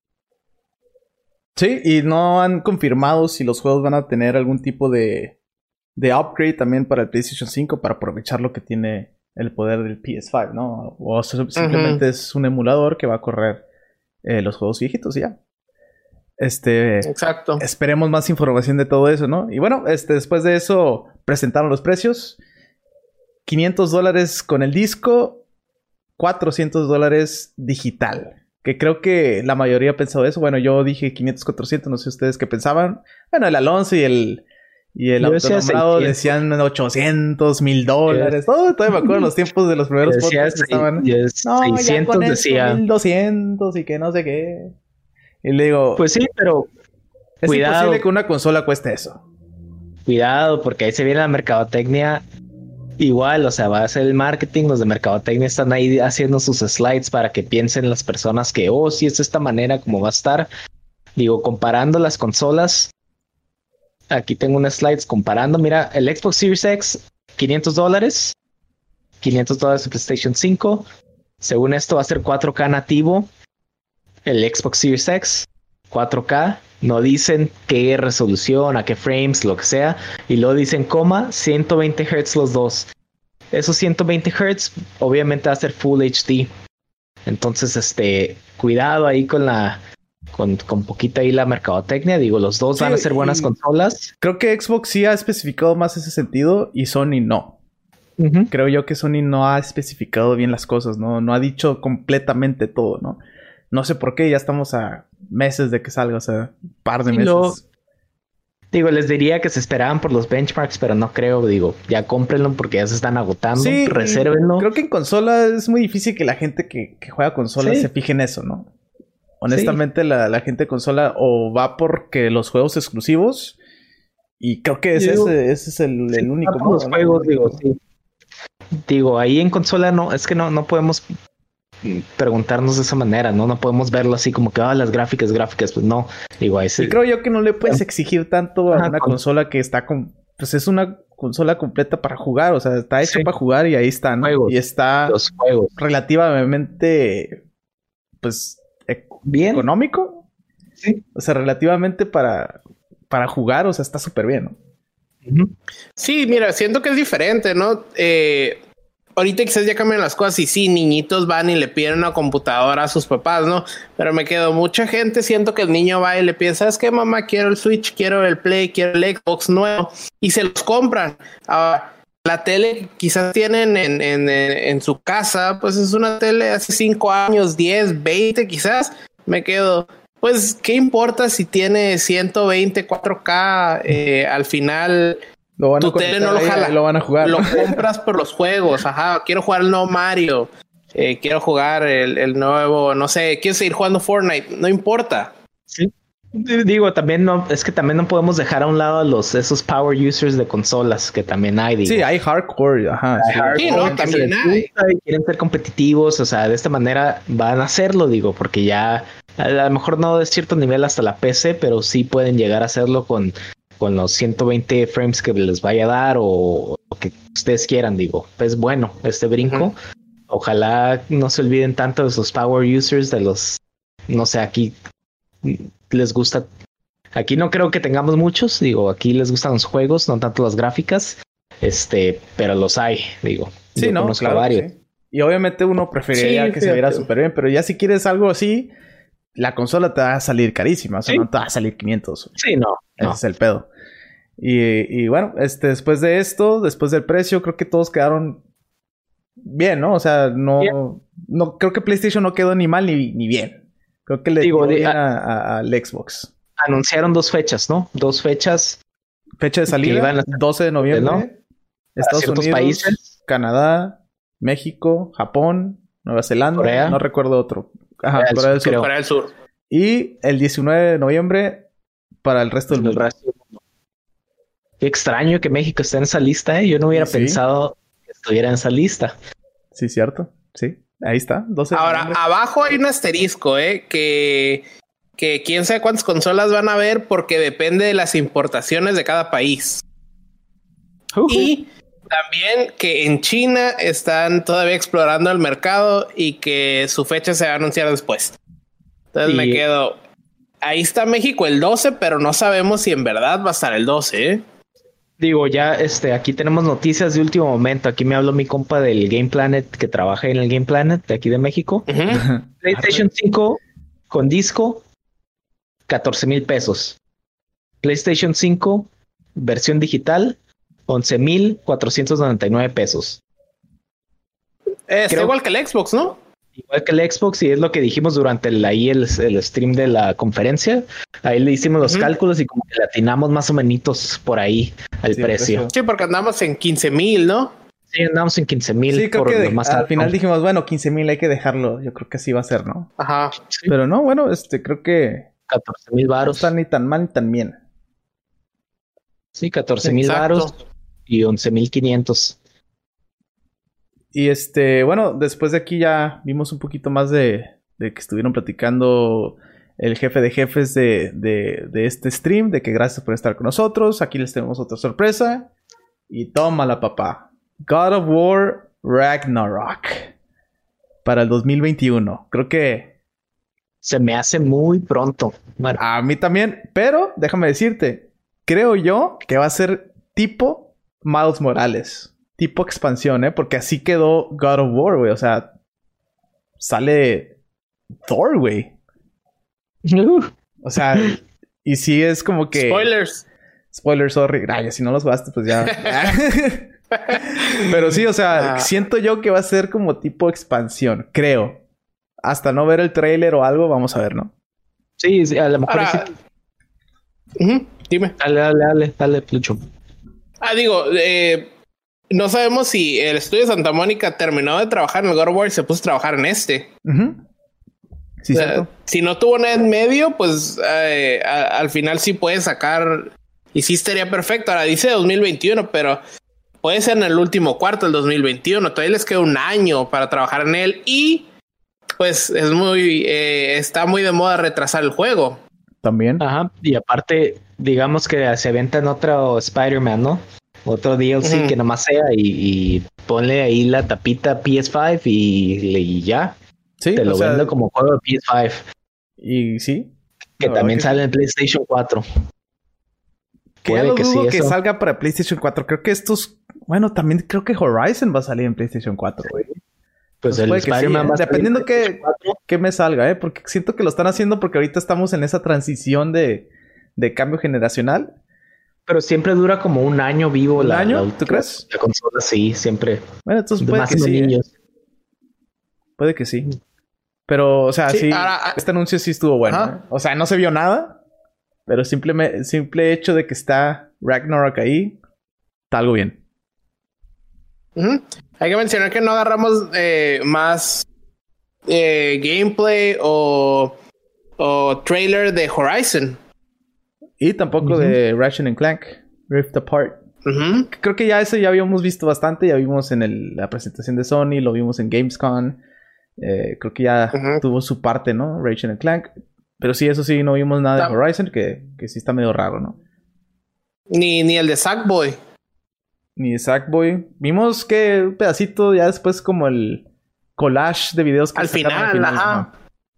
A: Sí, y no han confirmado si los juegos van a tener algún tipo de upgrade también para el PlayStation 5 para aprovechar lo que tiene el poder del PS5, ¿no? O simplemente es un emulador que va a correr los juegos viejitos y ya.
C: Exacto.
A: Esperemos más información de todo eso, ¿no? Y bueno, después de eso presentaron los precios. $500 con el disco, $400 digital. Que creo que la mayoría ha pensado eso. Bueno, yo dije 500, 400, no sé ustedes qué pensaban. Bueno, el Alonso y el autonombrado decían 800, $1,000. Todavía me acuerdo los tiempos de los primeros podcasts que estaban.
B: 600 decía.
A: 1,200 y que no sé qué. Y le digo...
B: Pues sí, pero...
A: Es imposible que una consola cueste eso.
B: Cuidado, porque ahí se viene la mercadotecnia... Igual, o sea, va a ser el marketing, los de mercadotecnia están ahí haciendo sus slides para que piensen las personas que, sí, es de esta manera como va a estar. Digo, comparando las consolas, aquí tengo unas slides comparando, mira, el Xbox Series X, $500, $500 de PlayStation 5, según esto va a ser 4K nativo, el Xbox Series X, 4K, no dicen qué resolución, a qué frames, lo que sea, y luego dicen 120 Hz los dos. Esos 120 Hz obviamente va a ser Full HD. Entonces, cuidado ahí con poquita ahí la mercadotecnia. Digo, los dos van a ser buenas consolas.
A: Creo que Xbox sí ha especificado más ese sentido y Sony no. Creo yo que Sony no ha especificado bien las cosas, no ha dicho completamente todo, ¿no? No sé por qué, ya estamos a meses de que salga, o sea, un par de meses.
B: Digo, les diría que se esperaban por los benchmarks, pero no creo. Digo, ya cómprenlo porque ya se están agotando.
A: Sí,
B: resérvenlo.
A: Creo que en consola es muy difícil que la gente que juega consola se fije en eso, ¿no? Honestamente, la gente de consola o va porque los juegos exclusivos, y creo que ese es el único modo,
B: los juegos, ¿no? Digo, ahí en consola es que no podemos preguntarnos de esa manera, ¿no? No podemos verlo así como que las gráficas, pues no. Digo, ahí sí.
A: Y creo yo que no le puedes exigir tanto a una consola que está pues es una consola completa para jugar, o sea, está hecha para jugar y ahí está, ¿no? Y está
B: los juegos
A: relativamente, pues, bien económico.
B: Sí.
A: O sea, relativamente para jugar, o sea, está súper bien, ¿no?
C: Sí, mira, siento que es diferente, ¿no? Ahorita quizás ya cambian las cosas y sí, niñitos van y le piden una computadora a sus papás, ¿no? Pero me quedo, mucha gente, siento que el niño va y le pide, ¿sabes qué, mamá? Quiero el Switch, quiero el Play, quiero el Xbox nuevo. Y se los compran. Ahora, la tele quizás tienen en su casa, pues es una tele hace 5 años, 10, 20 quizás. Me quedo, pues, ¿qué importa si tiene 120, 4K? Al final... tu tele no lo jala,
A: lo van a jugar.
C: Lo compras por los juegos. Ajá, quiero jugar el nuevo Mario, quiero jugar el nuevo, no sé, quiero seguir jugando Fortnite, no importa.
B: Sí. Digo, también no podemos dejar a un lado a esos power users de consolas que también hay. Digo.
A: Sí, hay hardcore, ajá.
C: Sí, no, también hay.
B: Quieren ser competitivos, o sea, de esta manera van a hacerlo, digo, porque ya a lo mejor no de cierto nivel hasta la PC, pero sí pueden llegar a hacerlo con los 120 frames que les vaya a dar o lo que ustedes quieran, digo. Pues bueno, este brinco. Ojalá no se olviden tanto de esos power users, de los, no sé, aquí les gusta. Aquí no creo que tengamos muchos, digo, aquí les gustan los juegos, no tanto las gráficas, pero los hay, digo.
A: Sí,
B: yo conozco a varios.
A: Sí. Y obviamente uno preferiría que se viera súper bien, pero ya si quieres algo así, la consola te va a salir carísima, o sea, no te va a salir 500.
B: Sí, no.
A: Ese es el pedo. Y bueno, después de esto, después del precio, creo que todos quedaron bien, ¿no? O sea, no creo que PlayStation no quedó ni mal ni bien. Creo que le dio bien al Xbox.
B: Anunciaron 2 fechas, ¿no? 2 fechas.
A: Fecha de salida, 12 de noviembre. ¿No? Estados Unidos, países. Canadá, México, Japón, Nueva Zelanda.
B: Corea.
A: No recuerdo otro. Ajá, Corea
C: del Sur.
A: Y el 19 de noviembre para el resto del mundo.
B: Qué extraño que México esté en esa lista, ¿eh? Yo no hubiera pensado que estuviera en esa lista.
A: Sí, cierto. Sí, ahí está. 12
C: Ahora, abajo hay un asterisco, que quién sabe cuántas consolas van a haber porque depende de las importaciones de cada país. Y también que en China están todavía explorando el mercado y que su fecha se va a anunciar después. Entonces me quedo... Ahí está México el 12, pero no sabemos si en verdad va a estar el 12, ¿eh?
B: Digo, ya aquí tenemos noticias de último momento. Aquí me habló mi compa del Game Planet que trabaja en el Game Planet de aquí de México. PlayStation 5 con disco, 14,000 pesos. PlayStation 5 versión digital, 11,499 pesos.
C: Creo igual que el Xbox, ¿no?
B: Igual que el Xbox, y es lo que dijimos durante el stream de la conferencia. Ahí le hicimos los cálculos y como que le atinamos más o menos por ahí al precio.
C: Sí, porque andamos en 15,000, ¿no?
B: Sí, andamos en 15,000.
A: Sí, creo que al final dijimos, bueno, 15,000 hay que dejarlo. Yo creo que así va a ser, ¿no?
C: Ajá.
A: Sí. Pero no, bueno, creo que
B: 14,000 varos.
A: No está ni tan mal ni tan bien.
B: Sí, 14,000 varos y 11,500.
A: Y bueno, después de aquí ya vimos un poquito más de que estuvieron platicando el jefe de jefes de este stream, de que gracias por estar con nosotros. Aquí les tenemos otra sorpresa. Y tómala, papá. God of War Ragnarok. Para el 2021. Creo que...
B: se me hace muy pronto.
A: Bueno, a mí también. Pero, déjame decirte. Creo yo que va a ser tipo Miles Morales. Tipo expansión, porque así quedó God of War, güey. O sea, sale Thor, güey. O sea, y sí es como que... Spoilers, sorry. Ay, si no los jugaste, pues ya. Pero sí, o sea, siento yo que va a ser como tipo expansión. Creo. Hasta no ver el tráiler o algo, vamos a ver, ¿no?
B: Sí, a lo mejor sí.
C: Dime.
B: Dale, Plucho.
C: Digo, no sabemos si el estudio de Santa Mónica terminó de trabajar en el God of War y se puso a trabajar en este.
A: Sí, cierto.
C: Si no tuvo nada en medio, pues al final sí puede sacar y sí estaría perfecto. Ahora dice 2021, pero puede ser en el último cuarto del 2021. Todavía les queda un año para trabajar en él y pues está muy de moda retrasar el juego.
A: También.
B: Ajá, y aparte, digamos que se aventan otro Spider-Man, ¿no? Otro DLC que nomás sea y ponle ahí la tapita PS5 y ya.
A: Sí,
B: te lo vendo como juego de PS5.
A: Y sí.
B: Que también sale en PlayStation 4.
A: Que ya lo dudo que salga para PlayStation 4. Creo que bueno, también creo que Horizon va a salir en PlayStation 4, güey.
B: Pues el Spider-Man va a salir
A: dependiendo que me salga, porque siento que lo están haciendo porque ahorita estamos en esa transición de cambio generacional.
B: Pero siempre dura como un año vivo.
A: ¿Un año? ¿Tú crees?
B: La consola, sí, siempre.
A: Bueno, entonces puede que sí. Puede que sí. Pero, o sea, sí, este anuncio sí estuvo bueno. O sea, no se vio nada. Pero simple hecho de que está Ragnarok ahí, está algo bien.
C: Hay que mencionar que no agarramos más gameplay o trailer de Horizon.
A: Y tampoco de Ratchet & Clank, Rift Apart. Creo que ya habíamos visto bastante. Ya vimos en la presentación de Sony, lo vimos en Gamescom. Creo que ya tuvo su parte, ¿no? Ratchet & Clank. Pero sí, eso sí, no vimos nada de Horizon, que sí está medio raro, ¿no?
C: Ni el de Sackboy.
A: Ni de Sackboy. Vimos que un pedacito ya después como el collage de videos que
C: al final, ajá.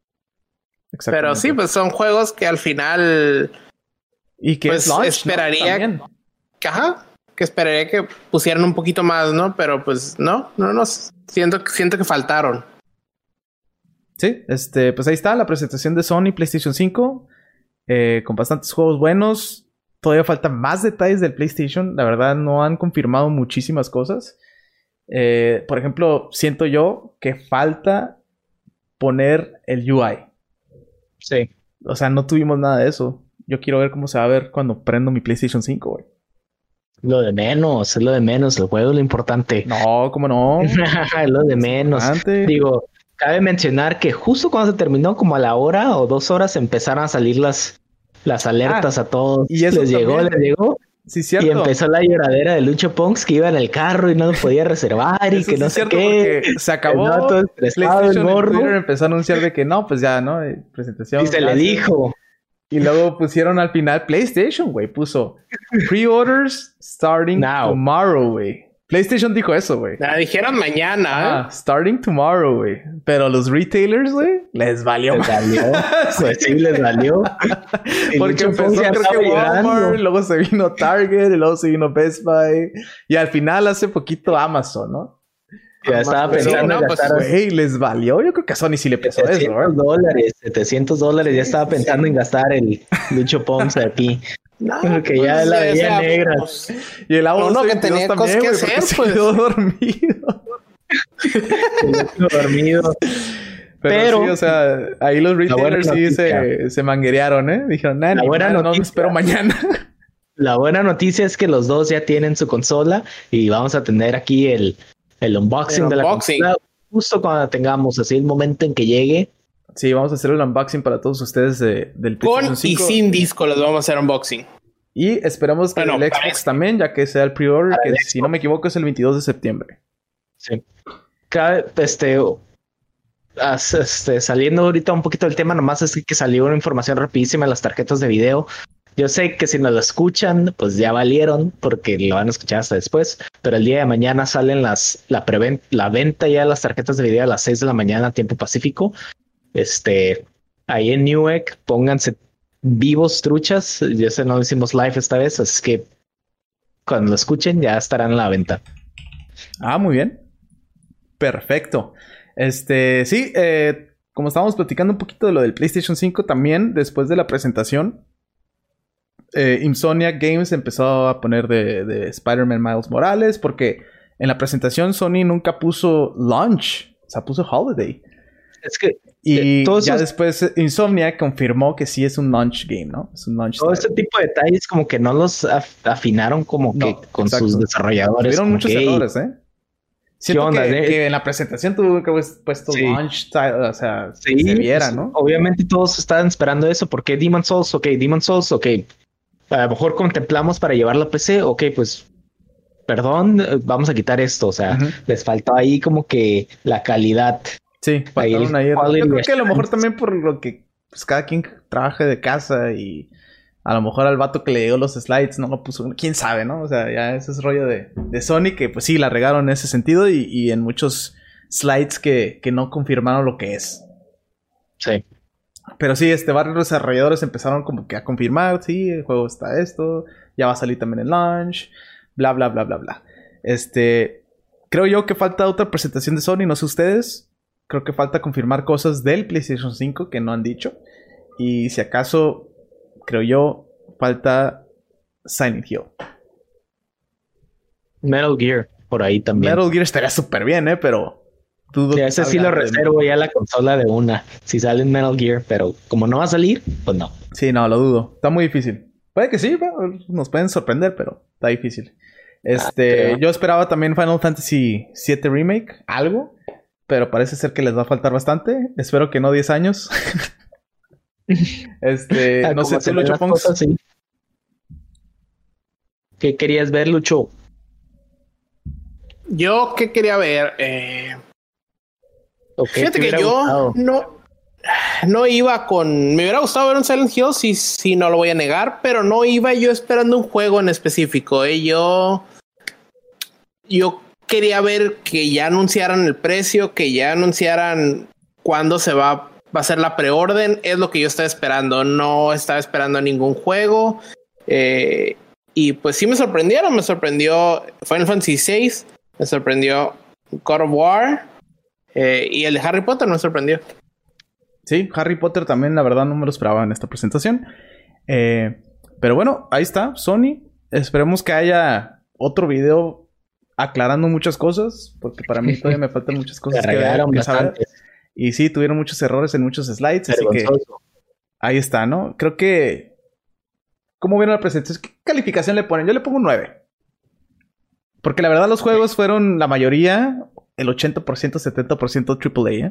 C: Pero sí, pues son juegos que al final...
A: Y que
C: pues esperaría... ¿no? Que esperaría que pusieran un poquito más, ¿no? Pero pues no, siento que faltaron.
A: Sí, pues ahí está la presentación de Sony PlayStation 5 con bastantes juegos buenos. Todavía faltan más detalles del PlayStation. La verdad no han confirmado muchísimas cosas. Por ejemplo, siento yo que falta poner el UI.
B: Sí.
A: O sea, no tuvimos nada de eso. Yo quiero ver cómo se va a ver cuando prendo mi PlayStation 5, güey.
B: Es lo de menos. El juego es lo importante.
A: No, ¿cómo no?
B: Es lo de menos. Digo, cabe mencionar que justo cuando se terminó, como a la hora o 2 horas, empezaron a salir las alertas a todos.
A: Y eso
B: les llegó.
A: Sí, cierto.
B: Y empezó la lloradera de Lucho Punks que iba en el carro y no lo podía reservar y
A: eso
B: que no sé qué.
A: Se acabó. PlayStation en Twitter empezó a anunciar de que no, pues ya, ¿no? Presentación.
B: Y se le dijo.
A: Y luego pusieron al final PlayStation, güey. Puso pre-orders starting tomorrow, güey. PlayStation dijo eso, güey.
C: La dijeron mañana,
A: starting tomorrow, güey. Pero los retailers, güey, les valió.
B: Pues sí, les valió.
A: Porque empezó, creo que Walmart, luego se vino Target, y luego se vino Best Buy. Y al final, hace poquito, Amazon, ¿no?
B: Ya estaba pensando en gastar...
A: Güey, les valió. Yo creo que a Sony sí le pesó eso,
B: $700, $700. Ya estaba pensando en gastar el Lucho Punks de aquí. No, porque pues ya la veía negra.
C: Pues, y el agua que tenía cosas que hacer,
A: pues. Se quedó dormido. Pero sí, o sea, ahí los retailers sí se manguerearon, ¿eh? Dijeron, no espero mañana.
B: La buena noticia es que los dos ya tienen su consola y vamos a tener aquí el unboxing de la consola justo cuando tengamos, así el momento en que llegue.
A: Sí, vamos a hacer el unboxing para todos ustedes del PlayStation 5.
C: Con y sin disco les vamos a hacer unboxing.
A: Y esperamos que el Xbox también, ya que sea el pre-order, que si no me equivoco es el 22 de septiembre.
B: Sí. Saliendo ahorita un poquito del tema, nomás es que salió una información rapidísima en las tarjetas de video. Yo sé que si no lo escuchan, pues ya valieron, porque lo van a escuchar hasta después. Pero el día de mañana salen la venta ya de las tarjetas de video a las 6 de la mañana, tiempo pacífico. Ahí en Newegg, pónganse vivos, truchas. Ya sé, no lo hicimos live esta vez, así que cuando lo escuchen ya estarán en la venta.
A: Muy bien. Perfecto. Sí, como estábamos platicando un poquito de lo del PlayStation 5 también, después de la presentación, Insomniac Games empezó a poner de Spider-Man Miles Morales, porque en la presentación Sony nunca puso launch, o sea, puso holiday.
B: Es que
A: Y ya después Insomniac confirmó que sí es un launch game, ¿no? Es un launch.
B: Todo este tipo de detalles como que no los afinaron como que con sus desarrolladores.
A: Tuvieron muchos errores, ¿eh? Siento que en la presentación tuvo que haber puesto launch, o sea, se viera, ¿no?
B: Obviamente todos estaban esperando eso, porque Demon's Souls, ok. A lo mejor contemplamos para llevarlo a PC, ok, pues perdón, vamos a quitar esto, o sea, les faltó ahí como que la calidad.
A: Sí, faltaron ahí. Yo creo que a lo mejor también por lo que pues, cada quien trabaje de casa y a lo mejor al vato que le dio los slides no lo puso, quién sabe, ¿no? O sea, ya ese es rollo de Sony que pues sí, la regaron en ese sentido y en muchos slides que no confirmaron lo que es.
B: Sí.
A: Pero sí, varios desarrolladores empezaron como que a confirmar, sí, el juego está esto, ya va a salir también en launch, bla, bla, bla, bla, bla. Creo yo que falta otra presentación de Sony, no sé ustedes. Creo que falta confirmar cosas del PlayStation 5 que no han dicho. Y si acaso, creo yo, falta Silent Hill.
B: Metal Gear, por ahí también.
A: Metal Gear estaría súper bien, pero dudo
B: que ese sí lo reservo ya la consola de una. Si sale en Metal Gear, pero como no va a salir, pues no.
A: Sí, no, lo dudo. Está muy difícil. Puede que sí, nos pueden sorprender, pero está difícil. Yo esperaba también Final Fantasy VII Remake, algo. Pero parece ser que les va a faltar bastante. Espero que no 10 años. No sé, tú, Lucho Ponks.
B: Sí. ¿Qué querías ver, Lucho?
C: Yo, ¿qué quería ver? Fíjate que yo no iba con... Me hubiera gustado ver un Silent Hill, sí, no lo voy a negar. Pero no iba yo esperando un juego en específico. Yo quería ver que ya anunciaran el precio, que ya anunciaran cuándo se va a hacer la preorden. Es lo que yo estaba esperando. No estaba esperando ningún juego. Y pues sí me sorprendieron. Me sorprendió Final Fantasy VI. Me sorprendió God of War. Y el de Harry Potter me sorprendió.
A: Sí, Harry Potter también, la verdad, no me lo esperaba en esta presentación. Pero bueno, ahí está, Sony. Esperemos que haya otro video aclarando muchas cosas, porque para mí todavía me faltan muchas cosas que saber. Y sí, tuvieron muchos errores en muchos slides, así que ahí está, ¿no? Creo que... ¿Cómo vieron la presentación? ¿Qué calificación le ponen? Yo le pongo un 9. Porque la verdad los juegos fueron la mayoría, el 80%, 70% AAA, ¿eh?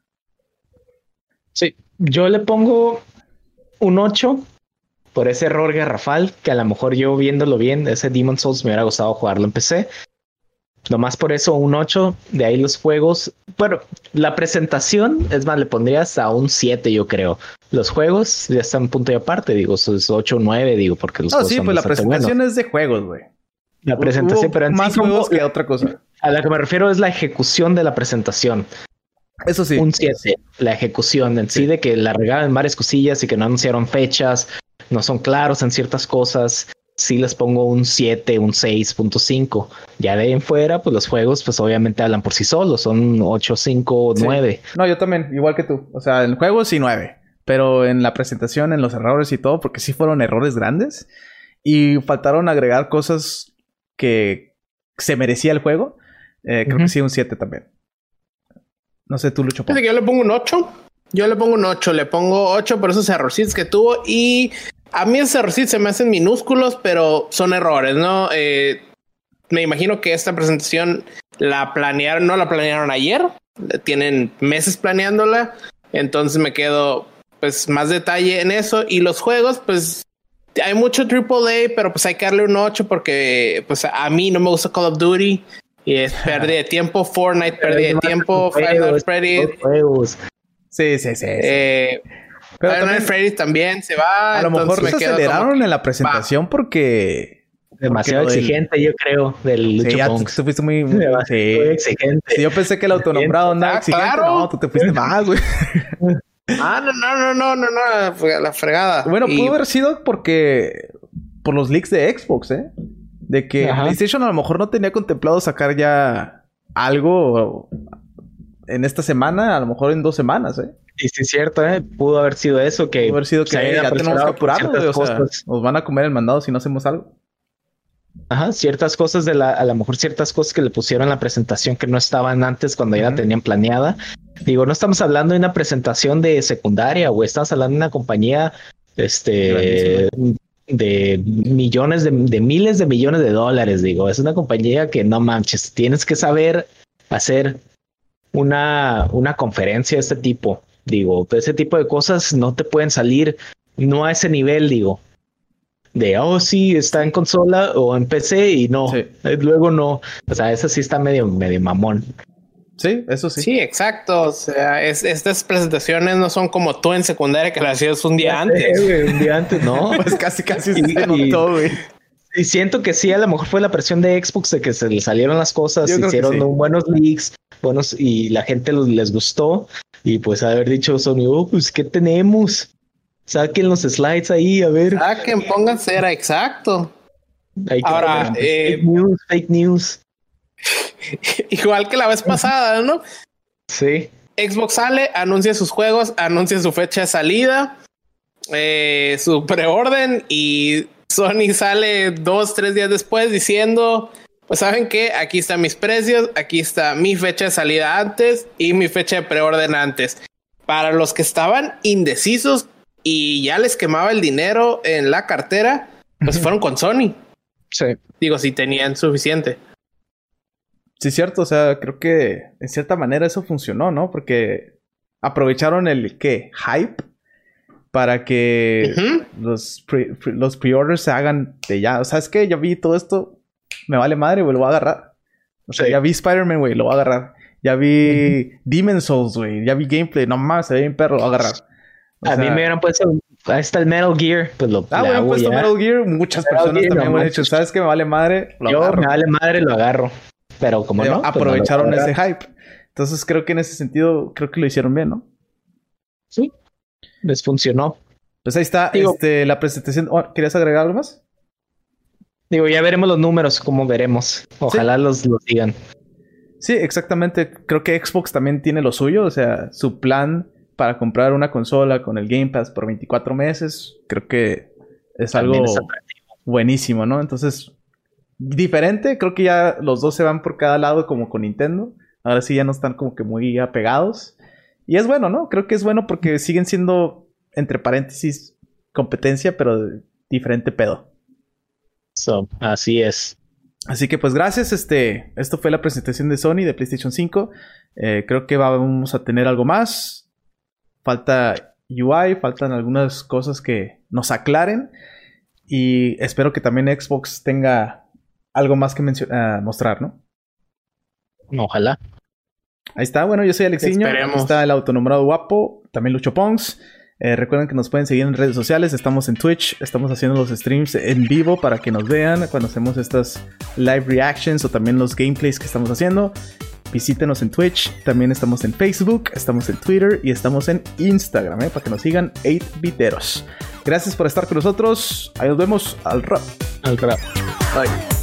B: Sí, yo le pongo un 8 por ese error garrafal, que a lo mejor yo viéndolo bien, ese Demon's Souls me hubiera gustado jugarlo en PC. Nomás por eso un 8, de ahí los juegos. Bueno, la presentación, es más, le pondrías a un 7, yo creo. Los juegos ya están punto y aparte, digo, es 8 o 9, digo, porque los juegos
A: sí,
B: son
A: pues la presentación es de juegos, güey.
B: La presentación, pero en
A: más
B: sí
A: juegos que otra cosa.
B: A la que me refiero es la ejecución de la presentación.
A: Eso sí.
B: Un 7, la ejecución en sí, de que la regalan en varias cosillas y que no anunciaron fechas, no son claros en ciertas cosas. Sí les pongo un 7, un 6.5. Ya de ahí en fuera, pues los juegos, pues obviamente hablan por sí solos. Son 8, 5, 9.
A: No, yo también, igual que tú. O sea, en juegos sí 9. Pero en la presentación, en los errores y todo, porque sí fueron errores grandes. Y faltaron agregar cosas que se merecía el juego. Creo que sí, un 7 también. No sé, tú, Lucho.
C: Fíjate que yo le pongo un 8. Yo le pongo un 8. Le pongo 8 por esos errorcitos que tuvo. Y a mí esos errorcitos se me hacen minúsculos, pero son errores, ¿no? Me imagino que esta presentación no la planearon ayer. Tienen meses planeándola. Entonces me quedo, pues, más detalle en eso. Y los juegos, pues, hay mucho AAA, pero pues hay que darle un 8 porque, pues, a mí no me gusta Call of Duty. Y es pérdida de tiempo. Fortnite, pérdida de tiempo. Final Freddy.
A: Sí.
C: Pero también Freddy también se va.
A: A lo mejor se aceleraron en la presentación porque...
B: Demasiado exigente, yo creo, del Lucho Ponks.
A: Tú fuiste muy
B: exigente.
A: Sí, yo pensé que el autonombrado andaba exigente. Claro. No, tú te fuiste más, güey.
C: No, la fregada.
A: Bueno, pudo haber sido porque... Por los leaks de Xbox, ¿eh? De que PlayStation a lo mejor no tenía contemplado sacar ya algo en esta semana, a lo mejor en 2 semanas, ¿eh?
B: Sí, sí, es cierto, ¿eh? Pudo haber sido eso, que...
A: Pudo haber sido que ya tenemos que apurarnos, o sea, nos van a comer el mandado si no hacemos algo.
B: Ajá, ciertas cosas a lo mejor ciertas cosas que le pusieron en la presentación que no estaban antes cuando ya la tenían planeada. Digo, no estamos hablando de una presentación de secundaria, güey. Estamos hablando de una compañía, de millones de miles de millones de dólares, digo. Es una compañía que no manches, tienes que saber hacer una conferencia de este tipo. Digo, ese tipo de cosas no te pueden salir, no a ese nivel, digo. De, sí, está en consola o en PC y no, luego no. O sea, eso sí está medio mamón.
A: Sí, eso sí.
C: Sí, exacto. O sea, estas presentaciones no son como tú en secundaria que las hacías un día antes.
B: Un día antes, ¿no?
A: Pues casi se notó, güey.
B: Y siento que sí, a lo mejor fue la presión de Xbox de que se le salieron las cosas, hicieron buenos leaks, y la gente les gustó. Y pues haber dicho Sony, pues ¿qué tenemos? Saquen los slides ahí, a ver.
C: Saquen, pónganse, era exacto.
B: Ahora, fake news.
C: Igual que la vez pasada, ¿no?
B: Sí.
C: Xbox sale, anuncia sus juegos, anuncia su fecha de salida, su preorden, y Sony sale 2-3 días después diciendo, pues ¿saben qué? Aquí están mis precios, aquí está mi fecha de salida antes y mi fecha de preorden antes. Para los que estaban indecisos y ya les quemaba el dinero en la cartera, pues fueron con Sony.
B: Sí.
C: Digo, si tenían suficiente.
A: Sí, cierto. O sea, creo que en cierta manera eso funcionó, ¿no? Porque aprovecharon el hype para que los pre-orders se hagan de ya. O sea, es que yo vi todo esto, me vale madre, güey, lo voy a agarrar. O sea, ya vi Spider-Man, güey, lo voy a agarrar. Ya vi Demon's Souls, güey, ya vi gameplay, no mames, se ve bien perro, lo voy a agarrar.
B: A mí me hubieran puesto, ahí está el Metal Gear, pues lo
A: me hubieran puesto Metal Gear, muchas personas también me han dicho, ¿sabes qué? Me vale madre,
B: lo agarro. Me vale madre, lo agarro. Pero como no,
A: aprovecharon ese hype. Entonces creo que en ese sentido, creo que lo hicieron bien, ¿no?
B: Sí, les funcionó.
A: Pues ahí está, la presentación. ¿Querías agregar algo más?
B: Digo, ya veremos los números, como veremos. Ojalá los digan.
A: Sí, exactamente. Creo que Xbox también tiene lo suyo. O sea, su plan para comprar una consola con el Game Pass por 24 meses, creo que es también algo buenísimo, ¿no? Entonces, diferente. Creo que ya los dos se van por cada lado como con Nintendo. Ahora sí ya no están como que muy apegados. Y es bueno, ¿no? Creo que es bueno porque siguen siendo, entre paréntesis, competencia, pero de diferente pedo.
B: Así es.
A: Así que pues gracias. Esto fue la presentación de Sony de PlayStation 5. Creo que vamos a tener algo más. Falta UI, faltan algunas cosas que nos aclaren. Y espero que también Xbox tenga algo más que mostrar, ¿no?
B: Ojalá.
A: Ahí está. Bueno, yo soy Alexiño. Está el autonombrado guapo. También Lucho Pongs. Recuerden que nos pueden seguir en redes sociales. Estamos en Twitch. Estamos haciendo los streams en vivo para que nos vean cuando hacemos estas live reactions o también los gameplays que estamos haciendo. Visítenos en Twitch. También estamos en Facebook. Estamos en Twitter. Y estamos en Instagram, para que nos sigan 8biteros. Gracias por estar con nosotros. Ahí nos vemos al rap.
B: Al rap.
A: Bye.